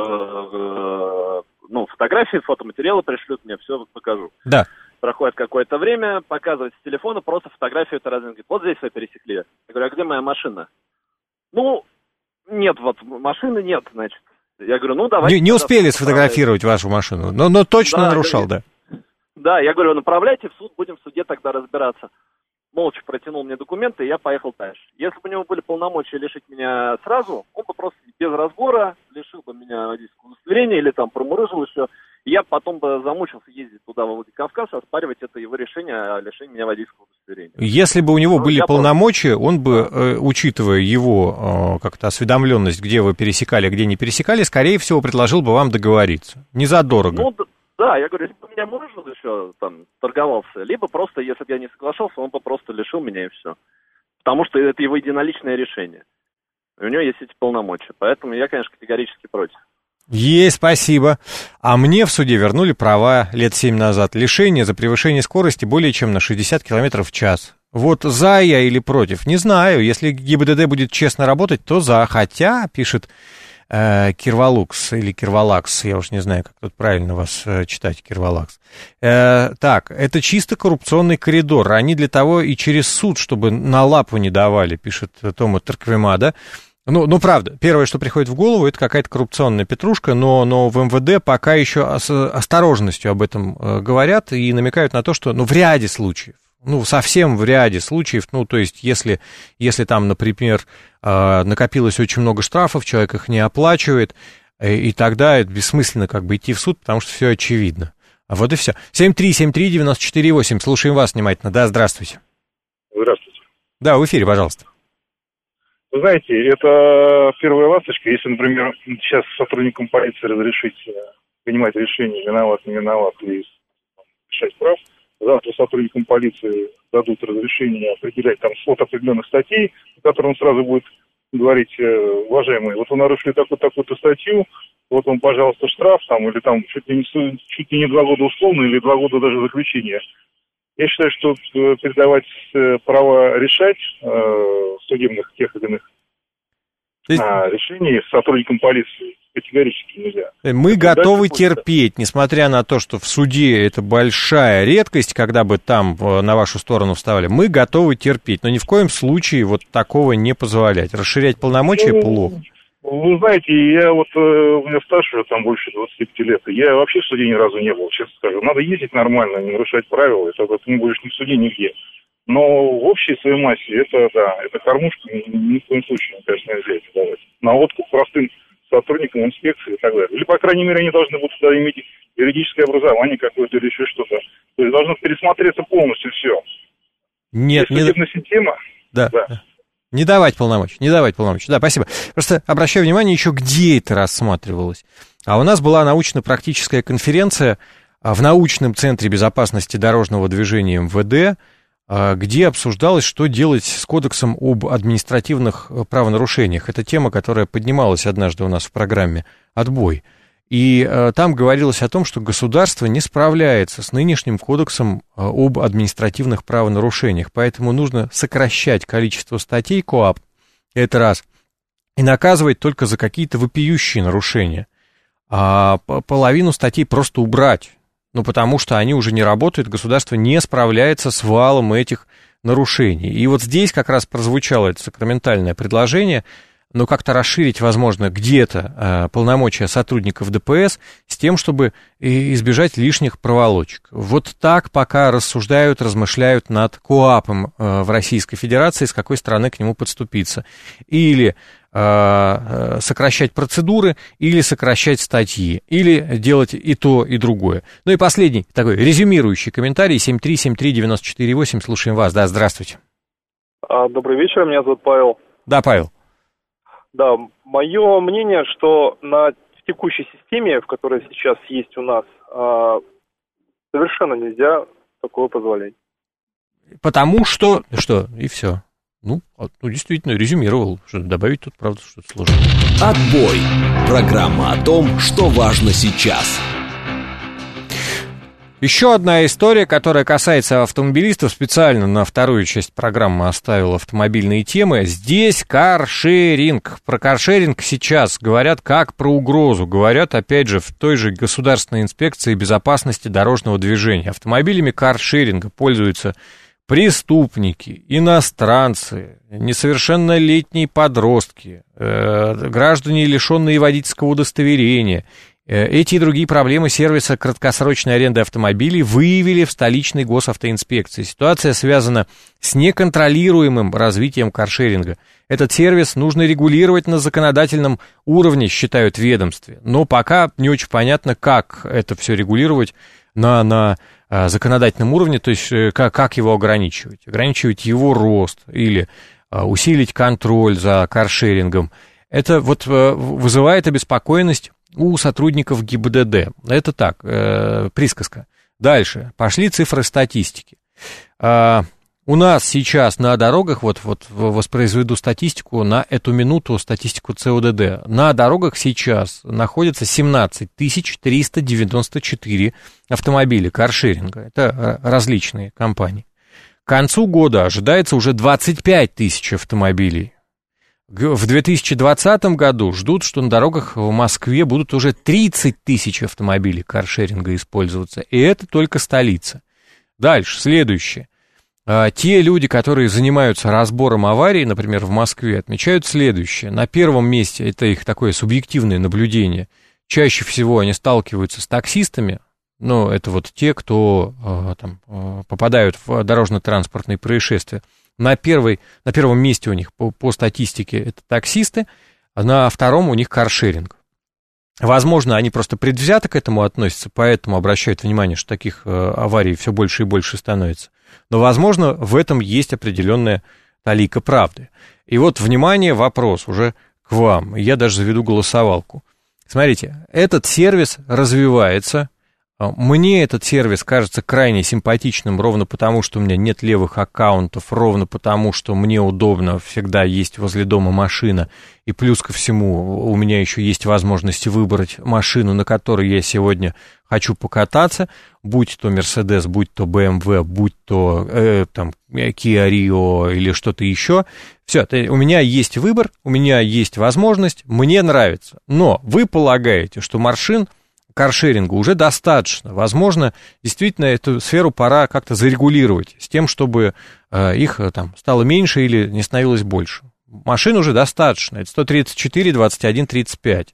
э, ну фотографии, фотоматериалы пришлют, мне все покажу. Да. Проходит какое-то время, показывает с телефона просто фотографию этой разметки. Вот здесь вы пересекли. Я говорю: а где моя машина? Ну, нет, вот машины нет, значит. Я говорю: ну давайте... Не, не успели сфотографировать вашу машину, но, но точно да, нарушал, да. Да, я говорю: направляйте в суд, будем в суде тогда разбираться. Молча протянул мне документы, и я поехал дальше. Если бы у него были полномочия лишить меня сразу, он бы просто без разбора лишил бы меня водительского удостоверения или там промурыжил еще, Я потом бы замучился ездить туда, в Владикавказ, оспаривать это его решение о лишении меня водительского удостоверения. Если бы у него ну, были я полномочия, он бы, э, учитывая его э, как-то осведомленность, где вы пересекали, где не пересекали, скорее всего, предложил бы вам договориться. Не задорого. Ну, да, я говорю, если бы меня можно еще там торговался, либо просто, если бы я не соглашался, он бы просто лишил меня и все. Потому что это его единоличное решение. И у него есть эти полномочия. Поэтому я, конечно, категорически против. Есть, спасибо. А мне в суде вернули права лет семь назад. Лишение за превышение скорости более чем на шестьдесят километров в час. Вот за я или против, не знаю. Если ГИБДД будет честно работать, то за. Хотя, пишет э, Кирвалукс или Кирвалакс, я уж не знаю, как тут правильно вас э, читать, Кирвалакс. Э, так, это чисто коррупционный коридор. Они для того и через суд, чтобы на лапу не давали, пишет Тома Тарквемада. Ну, ну, правда, первое, что приходит в голову, это какая-то коррупционная петрушка, но, но в эм вэ дэ пока еще с осторожностью об этом э, говорят и намекают на то, что, ну, в ряде случаев, ну, совсем в ряде случаев, ну, то есть, если, если там, например, э, накопилось очень много штрафов, человек их не оплачивает, э, и тогда это бессмысленно как бы идти в суд, потому что все очевидно. А вот и все. семь три семь три девять четыре восемь, слушаем вас внимательно. Да, здравствуйте. Здравствуйте. Да, в эфире, пожалуйста. Вы знаете, это первая ласточка. Если, например, сейчас сотрудникам полиции разрешить принимать решение, виноват, не виноват, и решать прав, завтра сотрудникам полиции дадут разрешение определять там слот определенных статей, по которым сразу будет говорить, уважаемые, вот вы нарушили такую-то статью, вот вам, пожалуйста, штраф, там, или там чуть ли не, чуть ли не два года условно, или два года даже заключения. Я считаю, что передавать право решать э, судебных тех или иных есть... а, решений сотрудникам полиции категорически нельзя. Мы это готовы терпеть, будет... несмотря на то, что в суде это большая редкость, когда бы там на вашу сторону вставали, мы готовы терпеть, но ни в коем случае вот такого не позволять. Расширять полномочия ну... плохо. Вы знаете, я вот, э, у меня стаж уже там больше двадцати пяти лет, я вообще в суде ни разу не был, честно скажу. Надо ездить нормально, не нарушать правила, и тогда ты не будешь ни в суде, нигде. Но в общей своей массе это, да, это кормушка, ни, ни в коем случае, конечно, нельзя это давать. На откуп простым сотрудникам инспекции и так далее. Или, по крайней мере, они должны будут тогда иметь юридическое образование какое-то или еще что-то. То есть должно пересмотреться полностью все. Нет, не... Судебная система... Да. да. Не давать полномочий, не давать полномочий. Да, спасибо. Просто обращаю внимание еще, где это рассматривалось. А у нас была научно-практическая конференция в научном центре безопасности дорожного движения эм вэ дэ, где обсуждалось, что делать с кодексом об административных правонарушениях. Это тема, которая поднималась однажды у нас в программе «Отбой». И э, там говорилось о том, что государство не справляется с нынешним кодексом э, об административных правонарушениях, поэтому нужно сокращать количество статей КоАП, это раз, и наказывать только за какие-то вопиющие нарушения, а половину статей просто убрать, ну, потому что они уже не работают, государство не справляется с валом этих нарушений. И вот здесь как раз прозвучало это сакраментальное предложение, но как-то расширить, возможно, где-то э, полномочия сотрудников дэ пэ эс с тем, чтобы избежать лишних проволочек. Вот так пока рассуждают, размышляют над КоАПом э, в Российской Федерации, с какой стороны к нему подступиться. Или э, сокращать процедуры, или сокращать статьи, или делать и то, и другое. Ну и последний такой резюмирующий комментарий, семь три семь три девять четыре восемь, слушаем вас. Да, здравствуйте. Добрый вечер, меня зовут Павел. Да, Павел. Да, мое мнение, что на текущей системе, в которой сейчас есть у нас, совершенно нельзя такое позволять. Потому что... Что? И все. Ну, ну действительно, резюмировал. Что добавить тут, правда, что-то сложно. Отбой. Программа о том, что важно сейчас. Еще одна история, которая касается автомобилистов, специально на вторую часть программы оставил автомобильные темы. Здесь каршеринг. Про каршеринг сейчас говорят как про угрозу. Говорят, опять же, в той же Государственной инспекции безопасности дорожного движения. Автомобилями каршеринга пользуются преступники, иностранцы, несовершеннолетние подростки, э, граждане, лишенные водительского удостоверения, Эти и другие проблемы сервиса краткосрочной аренды автомобилей выявили в столичной госавтоинспекции. Ситуация связана с неконтролируемым развитием каршеринга. Этот сервис нужно регулировать на законодательном уровне, считают в ведомстве. Но пока не очень понятно, как это все регулировать на, на а, законодательном уровне, то есть как, как его ограничивать. Ограничивать его рост или а, усилить контроль за каршерингом. Это вот а, вызывает обеспокоенность у сотрудников ГИБДД. Это так, э, присказка. Дальше. Пошли цифры статистики. Э, у нас сейчас на дорогах, вот, вот воспроизведу статистику на эту минуту, статистику ЦОДД. На дорогах сейчас находится семнадцать тысяч триста девяносто четыре автомобиля каршеринга. Это различные компании. К концу года ожидается уже двадцать пять тысяч автомобилей. В две тысячи двадцатом году ждут, что на дорогах в Москве будут уже тридцать тысяч автомобилей каршеринга использоваться. И это только столица. Дальше, следующее. Те люди, которые занимаются разбором аварий, например, в Москве, отмечают следующее. На первом месте, это их такое субъективное наблюдение, чаще всего они сталкиваются с таксистами, но это вот те, кто там, попадают в дорожно-транспортные происшествия. На, первой, на первом месте у них по, по статистике это таксисты, а на втором у них каршеринг. Возможно, они просто предвзято к этому относятся, поэтому обращают внимание, что таких э, аварий все больше и больше становится. Но, возможно, в этом есть определенная талика правды. И вот, внимание, вопрос уже к вам. Я даже заведу голосовалку. Смотрите, этот сервис развивается. Мне этот сервис кажется крайне симпатичным ровно потому, что у меня нет левых аккаунтов, ровно потому, что мне удобно, всегда есть возле дома машина, и плюс ко всему у меня еще есть возможность выбрать машину, на которой я сегодня хочу покататься, будь то Mercedes, будь то бэ эм вэ, будь то э, там, Kia Rio или что-то еще. Все, у меня есть выбор, у меня есть возможность, мне нравится. Но вы полагаете, что машин каршеринга уже достаточно. Возможно, действительно, эту сферу пора как-то зарегулировать с тем, чтобы э, их там стало меньше или не становилось больше. Машин уже достаточно. Это сто тридцать четыре, двадцать один, тридцать пять.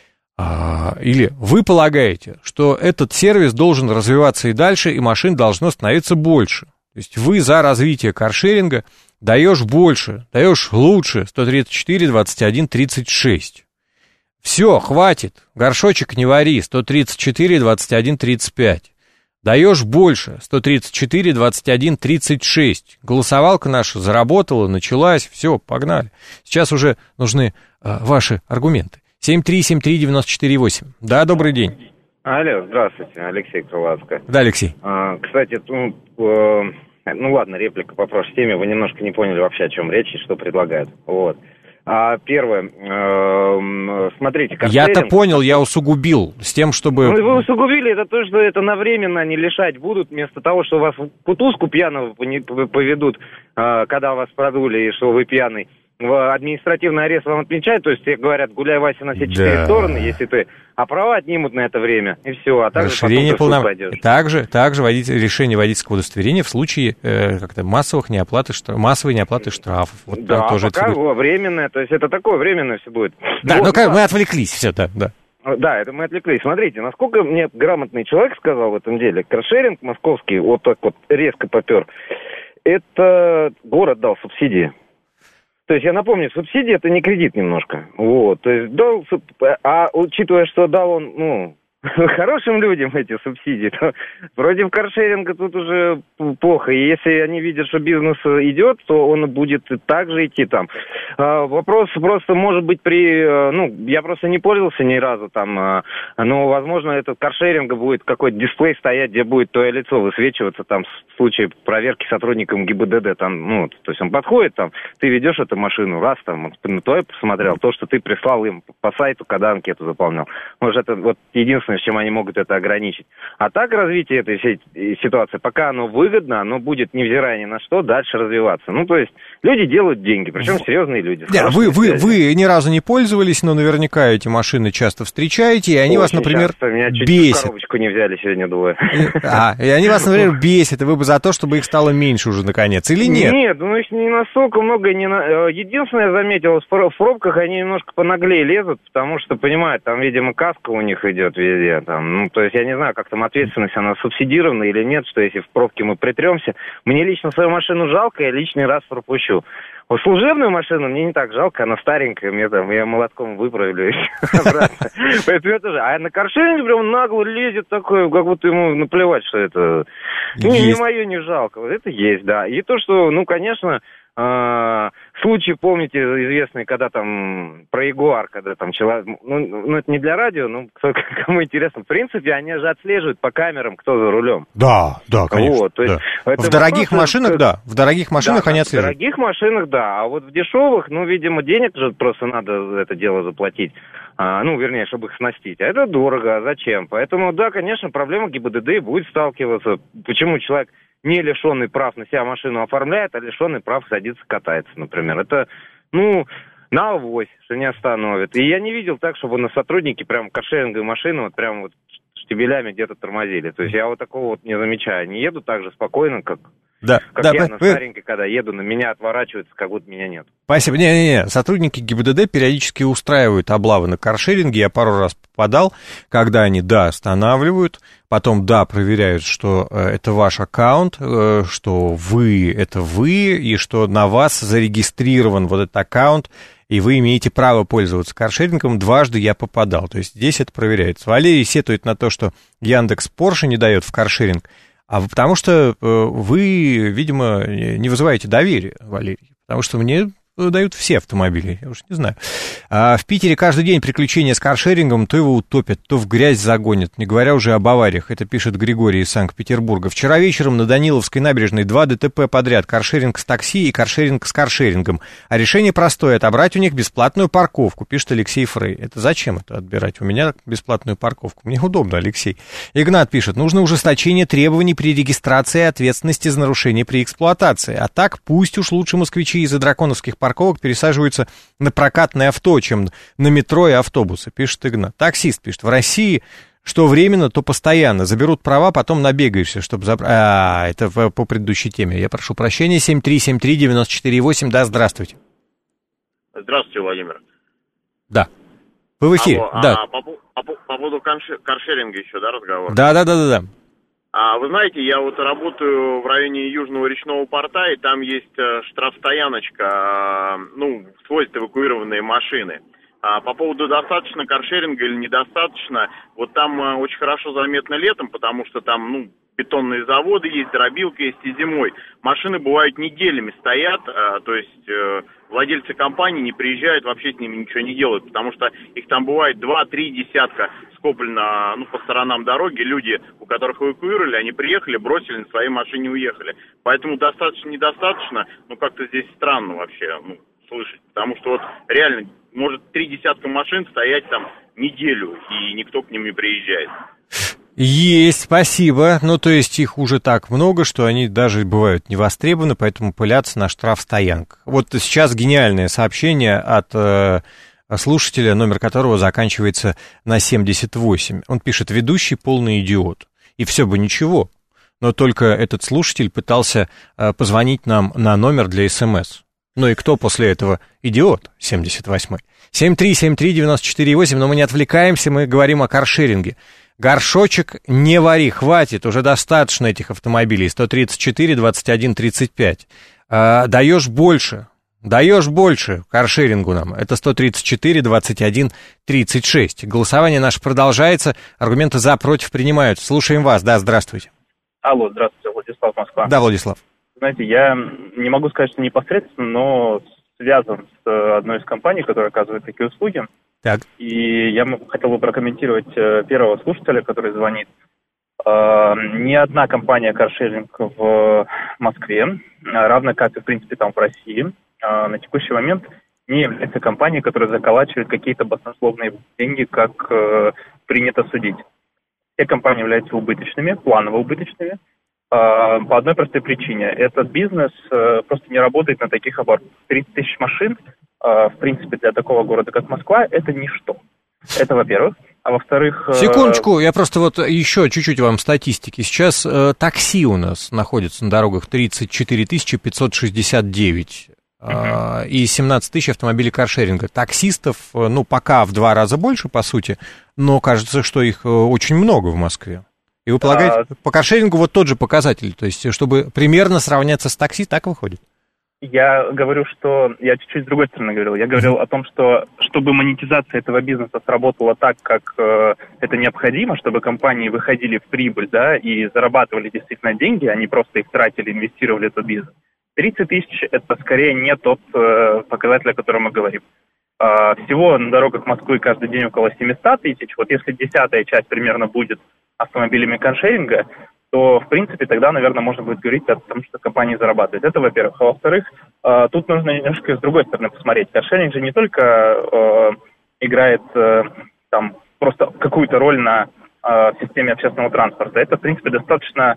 А, или вы полагаете, что этот сервис должен развиваться и дальше, и машин должно становиться больше. То есть вы за развитие каршеринга даешь больше, даешь лучше сто тридцать четыре, двадцать один, тридцать шесть. Все, хватит, горшочек не вари, сто тридцать четыре, двадцать один, тридцать пять. Даешь больше, сто тридцать четыре, двадцать один, тридцать шесть. Голосовалка наша заработала, началась, все, погнали. Сейчас уже нужны э, ваши аргументы. семь три семь три девять четыре восемь. Да, добрый день. Алло, здравствуйте, Алексей Крылатский. Да, Алексей. А, кстати, ну, э, ну ладно, реплика по прошлой теме. Вы немножко не поняли вообще, о чем речь и что предлагают. Вот. А первое, э, смотрите, каршеринг... Я-то понял, я усугубил с тем, чтобы... Ну, вы усугубили, это то, что это навременно не лишать будут, вместо того, что вас в кутузку пьяного поведут, э, когда вас продули, и что вы пьяный. В административный арест вам отмечают, то есть говорят, гуляй, Вася, на все четыре да. стороны, если ты, а права отнимут на это время, и все, а также расширение потом полном... пойдешь. Также, также водитель, решение водительского удостоверения в случае э, как-то массовых неоплаты, штраф... массовой неоплаты штрафов. Вот да, тоже пока это... временное, то есть это такое временное все будет. Да, вот, ну как да. мы отвлеклись, все, да, да. Да, это мы отвлеклись. Смотрите, насколько мне грамотный человек сказал в этом деле, каршеринг московский вот так вот резко попер, это город дал субсидии. То есть, я напомню, субсидия – это не кредит немножко. Вот, то есть, дал, а учитывая, что дал он, ну, хорошим людям эти субсидии, то против каршеринга тут уже плохо. И если они видят, что бизнес идет, то он будет также идти там. А, вопрос просто может быть при... Ну, я просто не пользовался ни разу там, но, возможно, этот каршеринга будет какой-то дисплей стоять, где будет твое лицо высвечиваться там в случае проверки сотрудникам ГИБДД. Там, ну, то есть он подходит, там, ты ведешь эту машину, раз, там, он на твое посмотрел, то, что ты прислал им по сайту, когда анкету заполнял. Может, это вот единственное единственное, чем они могут это ограничить. А так развитие этой ситуации, пока оно выгодно, оно будет, невзирая ни на что, дальше развиваться. Ну, то есть люди делают деньги, причем серьезные люди. Да, вы, вы, вы ни разу не пользовались, но наверняка эти машины часто встречаете, и они Очень вас, например, часто. Меня чуть бесят. В коробочку не взяли сегодня двое. А, и они вас, например, бесят, и вы бы за то, чтобы их стало меньше уже наконец, или нет? Нет, ну не настолько много. Не на... Единственное, я заметил, в пробках они немножко понаглее лезут, потому что, понимают, там, видимо, каска у них идет везде. Там. Ну, то есть я не знаю, как там ответственность, она субсидирована или нет, что если в пробке мы притремся. Мне лично свою машину жалко, я лишний раз пропущу. Вот служебную машину мне не так жалко, она старенькая, мне там, я молотком выправлю обратно. Поэтому я тоже. А на каршеринге прям нагло лезет такой, как будто ему наплевать, что это... Ну, не мое не жалко. Вот это есть, да. И то, что, ну, конечно... А, случай, помните, известный, когда там про Ягуар, когда там человек, ну, ну это не для радио, но кто, кому интересно, в принципе, они же отслеживают по камерам, кто за рулем. Да, да, конечно. Вот, то есть да. В дорогих вопрос, машинах, это... да, в дорогих машинах да, они отслеживают. В дорогих машинах, да, а вот в дешевых, ну, видимо, денег же просто надо за это дело заплатить, а, ну, вернее, чтобы их снастить, а это дорого, а зачем? Поэтому, да, конечно, проблема ГИБДД будет сталкиваться. Почему человек не лишенный прав на себя машину оформляет, а лишенный прав садится, катается, например. Это, ну, на авось, что не остановит. И я не видел так, чтобы на сотрудники прям каршеринговые машины вот прям вот штабелями где-то тормозили. То есть я вот такого вот не замечаю. Они едут так же спокойно, как, да, как да, я вы... на старенькой, когда еду, на меня отворачиваются, как будто меня нет. Спасибо. Не-не-не, сотрудники ГИБДД периодически устраивают облавы на каршеринге. Я пару раз попадал, когда они, да, останавливают, потом, да, проверяют, что э, это ваш аккаунт, э, что вы — это вы, и что на вас зарегистрирован вот этот аккаунт, и вы имеете право пользоваться каршерингом. Дважды я попадал. То есть здесь это проверяется. Валерий сетует на то, что Яндекс Порше не дает в каршеринг, а потому что э, вы, видимо, не вызываете доверия, Валерий. Потому что мне дают все автомобили, я уж не знаю. А в Питере каждый день приключения с каршерингом, то его утопят, то в грязь загонят, не говоря уже об авариях. Это пишет Григорий из Санкт-Петербурга. Вчера вечером на Даниловской набережной два ДТП подряд. Каршеринг с такси и каршеринг с каршерингом. А решение простое — отобрать у них бесплатную парковку, пишет Алексей Фрей. Это зачем это отбирать? У меня бесплатную парковку. Мне удобно, Алексей. Игнат пишет: нужно ужесточение требований при регистрации и ответственности за нарушение при эксплуатации. А так пусть уж лучше москвичи из-за драконовских парковок парковок пересаживаются на прокатное авто, чем на метро и автобусы, пишет Игнат. Таксист пишет: в России что временно, то постоянно. Заберут права, потом набегаешься, чтобы забрать... А, это по предыдущей теме. Я прошу прощения. семь три семь три девять четыре восемь. Да, здравствуйте. Здравствуйте, Владимир. Да. Вы в эфире. Алло, да. А, по, по, по поводу каршеринга еще, да, разговор? Да, да, да, да, да. А, вы знаете, я вот работаю в районе Южного речного порта, и там есть э, штрафстояночка, э, ну, свозят эвакуированные машины. А по поводу достаточно каршеринга или недостаточно, вот там э, очень хорошо заметно летом, потому что там, ну, бетонные заводы есть, дробилка есть, и зимой. Машины бывают неделями стоят, э, то есть э, владельцы компаний не приезжают, вообще с ними ничего не делают, потому что их там бывает два-три десятка скоплено, ну, по сторонам дороги. Люди, у которых эвакуировали, они приехали, бросили, на своей машине уехали. Поэтому достаточно, недостаточно, ну, как-то здесь странно вообще, ну, слышать. Потому что вот реально может три десятка машин стоять там неделю, и никто к ним не приезжает. Есть, спасибо. Ну, то есть их уже так много, что они даже бывают не востребованы, поэтому пылятся на штрафстоянках. Вот сейчас гениальное сообщение от э, слушателя, номер которого заканчивается на семьдесят восемь. Он пишет: ведущий полный идиот. И все бы ничего, но только этот слушатель пытался э, позвонить нам на номер для СМС. Ну и кто после этого идиот? семьдесят восьмой. семь три семь три девять четыре восемь, но мы не отвлекаемся, мы говорим о каршеринге. Горшочек не вари, хватит, уже достаточно этих автомобилей. сто тридцать четыре двадцать один тридцать пять. А, даешь больше, даешь больше каршерингу нам. Это сто тридцать четыре двадцать один тридцать шесть. Голосование наше продолжается, аргументы за, против принимаются. Слушаем вас, да, здравствуйте. Алло, здравствуйте, Владислав, Москва. Да, Владислав. Знаете, я не могу сказать, что непосредственно, но связан с одной из компаний, которая оказывает такие услуги. Так. И я хотел бы прокомментировать первого слушателя, который звонит. Ни одна компания каршеринг в Москве, равно как и, в принципе, там в России, на текущий момент не является компанией, которая заколачивает какие-то баснословные деньги, как принято судить. все компании являются убыточными, планово убыточными, э, по одной простой причине. Этот бизнес э, просто не работает на таких оборотах. тридцать тысяч машин, э, в принципе, для такого города, как Москва, это ничто. Это, во-первых. А во-вторых... Э... Секундочку, я просто вот еще чуть-чуть вам статистики. Сейчас э, такси у нас находится на дорогах тридцать четыре тысячи пятьсот шестьдесят девять. Uh-huh. И семнадцать тысяч автомобилей каршеринга. Таксистов, ну, пока в два раза больше, по сути, но кажется, что их очень много в Москве. И вы полагаете, uh-huh. по каршерингу вот тот же показатель, то есть, чтобы примерно сравняться с такси, так выходит? Я говорю, что... Я чуть-чуть с другой стороны говорил. Я говорил uh-huh. о том, что чтобы монетизация этого бизнеса сработала так, как э, это необходимо, чтобы компании выходили в прибыль, да, и зарабатывали действительно деньги, а не просто их тратили, инвестировали в этот бизнес. тридцать тысяч – это скорее не тот э, показатель, о котором мы говорим. Э, всего на дорогах Москвы каждый день около семьсот тысяч. Вот если десятая часть примерно будет автомобилями каршеринга, то, в принципе, тогда, наверное, можно будет говорить о том, что компании зарабатывают. Это, во-первых. А во-вторых, э, тут нужно немножко с другой стороны посмотреть. Каршеринг же не только э, играет э, там просто какую-то роль на э, системе общественного транспорта. Это, в принципе, достаточно...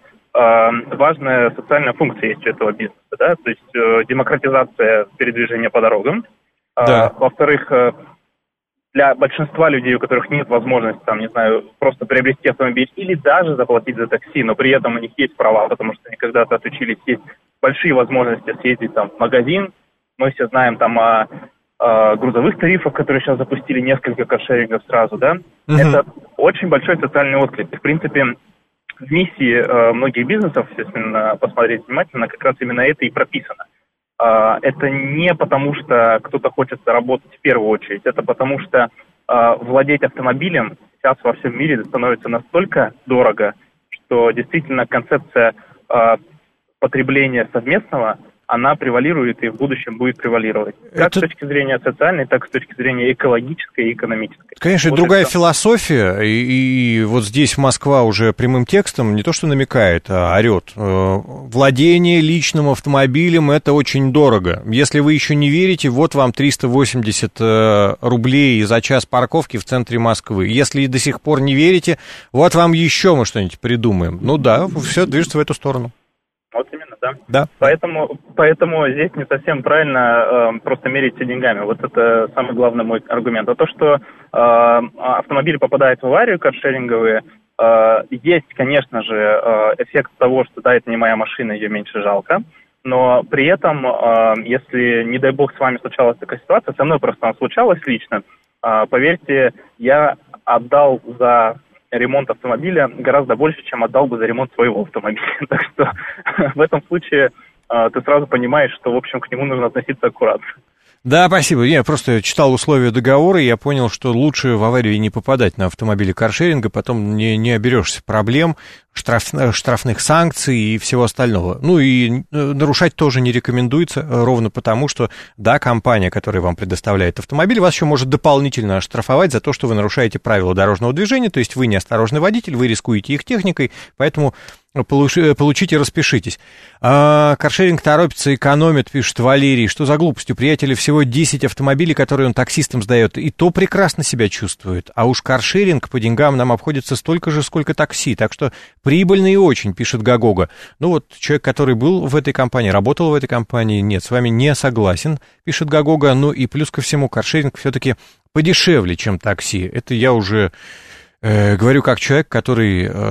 важная социальная функция есть у этого бизнеса, да, то есть э, демократизация передвижения по дорогам. Да. А, во-вторых, э, для большинства людей, у которых нет возможности, там, не знаю, просто приобрести автомобиль или даже заплатить за такси, но при этом у них есть права, потому что они когда-то отучились, есть большие возможности съездить там в магазин. Мы все знаем там о, о грузовых тарифах, которые сейчас запустили несколько каршерингов сразу, да. Угу. Это очень большой социальный отклик. В принципе, в миссии э, многих бизнесов, естественно, посмотреть внимательно, как раз именно это и прописано. Э, это не потому, что кто-то хочет заработать в первую очередь, это потому, что э, владеть автомобилем сейчас во всем мире становится настолько дорого, что действительно концепция э, потребления совместного, она превалирует и в будущем будет превалировать. Как это... с точки зрения социальной, так и с точки зрения экологической и экономической. Конечно, вот другая это... философия, и, и вот здесь Москва уже прямым текстом не то что намекает, а орет. Владение личным автомобилем – это очень дорого. Если вы еще не верите, вот вам триста восемьдесят рублей за час парковки в центре Москвы. Если до сих пор не верите, вот вам еще мы что-нибудь придумаем. Ну да, все движется в эту сторону. Вот именно, да. Да. Поэтому, поэтому здесь не совсем правильно э, просто мерить все деньгами. Вот это самый главный мой аргумент. А то, что э, автомобили попадают в аварию каршеринговые, э, есть, конечно же, э, эффект того, что да, это не моя машина, ее меньше жалко. Но при этом, э, если, не дай бог, с вами случалась такая ситуация, со мной просто она случалась лично, э, поверьте, я отдал за... ремонт автомобиля гораздо больше, чем отдал бы за ремонт своего автомобиля. Так что в этом случае э, ты сразу понимаешь, что, в общем, к нему нужно относиться аккуратно. Да, спасибо. Я просто читал условия договора, и я понял, что лучше в аварию не попадать на автомобиле каршеринга, потом не, не оберешься проблем, штраф, штрафных санкций и всего остального. Ну и нарушать тоже не рекомендуется, ровно потому, что, да, компания, которая вам предоставляет автомобиль, вас еще может дополнительно оштрафовать за то, что вы нарушаете правила дорожного движения, то есть вы неосторожный водитель, вы рискуете их техникой, поэтому... Получите, распишитесь. А, каршеринг торопится, экономит, пишет Валерий. Что за глупость? У приятеля всего десять автомобилей, которые он таксистам сдает, и то прекрасно себя чувствует. А уж каршеринг по деньгам нам обходится столько же, сколько такси. Так что прибыльно и очень, пишет Гагога. Ну вот человек, который был в этой компании, работал в этой компании, нет, с вами не согласен, пишет Гагога. Ну и плюс ко всему, каршеринг все-таки подешевле, чем такси. Это я уже... Э, говорю как человек, который э,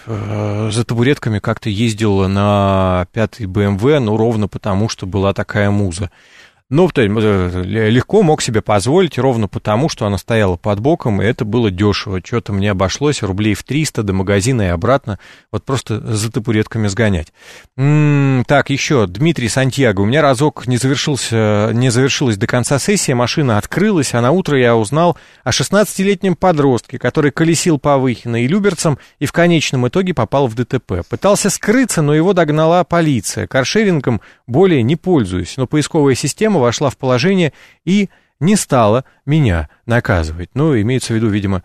э, за табуретками как-то ездил на пятый бэ эм вэ, ну, ровно потому, что была такая муза. Ну, легко мог себе позволить, ровно потому, что она стояла под боком, и это было дешево. Что-то мне обошлось рублей в триста до магазина и обратно, вот просто за табуретками сгонять. М-м, так, еще, Дмитрий Сантьяго. У меня разок не, завершился, не завершилась до конца сессия, машина открылась, а на утро я узнал о шестнадцатилетнем подростке, который колесил по Выхино и Люберцам и в конечном итоге попал в дэ тэ пэ. Пытался скрыться, но его догнала полиция. Каршерингом более не пользуюсь, но поисковая система вошла в положение и не стала меня наказывать. Ну, имеется в виду, видимо,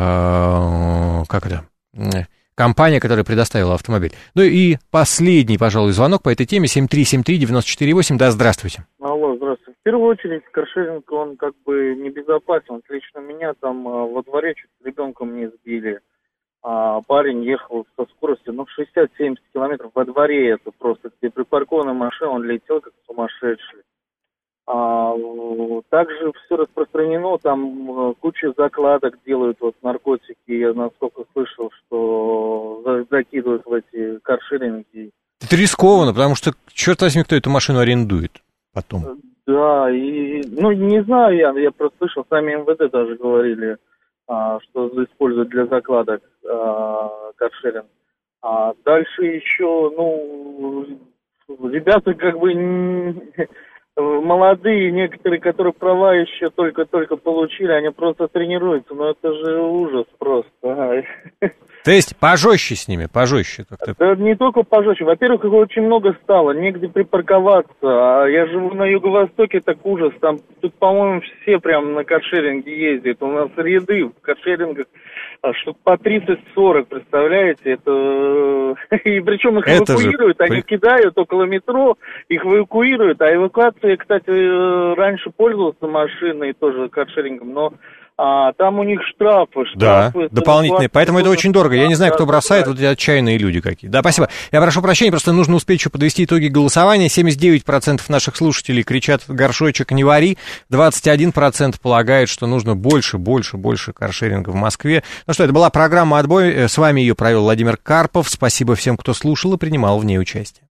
э, как это, компания, которая предоставила автомобиль. Ну и последний, пожалуй, звонок по этой теме, семь три семь три девять четыре восемь. Да, здравствуйте. Алло, здравствуйте. В первую очередь, каршеринг, он как бы небезопасен. Лично меня там во дворе чуть с ребенком не сбили. а парень ехал со скоростью, ну, шестьдесят-семьдесят километров во дворе, это просто, где припаркованная машина, он летел как сумасшедший. А, также все распространено, там куча закладок делают, вот, наркотики, я насколько слышал, что закидывают в эти каршеринги. Это рискованно, потому что, черт возьми, кто эту машину арендует потом. Да, и, ну, не знаю я, я просто слышал, сами эм вэ дэ даже говорили, а, что используют для закладок а, каршеринг. А дальше еще, ну, ребята как бы молодые, некоторые, которые права еще только-только получили, они просто тренируются, но это же ужас просто. То есть пожестче с ними, пожестче как-то. Да не только пожестче. Во-первых, их очень много стало, негде припарковаться. А я живу на юго-востоке, так ужас. Там, тут, по-моему, все прям на каршеринге ездят. У нас ряды в каршерингах штук по тридцать-сорок, представляете? Это... И причем их это эвакуируют, же... они кидают около метро, их эвакуируют. А эвакуация, кстати, раньше пользовался машиной тоже каршерингом, но а, там у них штрафы. штрафы да, дополнительные, поэтому это очень дорого. Я не знаю, кто бросает, вот эти отчаянные люди какие. Да, спасибо. Я прошу прощения, просто нужно успеть еще подвести итоги голосования. семьдесят девять процентов наших слушателей кричат «горшочек не вари», двадцать один процент полагает, что нужно больше, больше, больше каршеринга в Москве. Ну что, это была программа «Отбой». С вами ее провел Владимир Карпов. Спасибо всем, кто слушал и принимал в ней участие.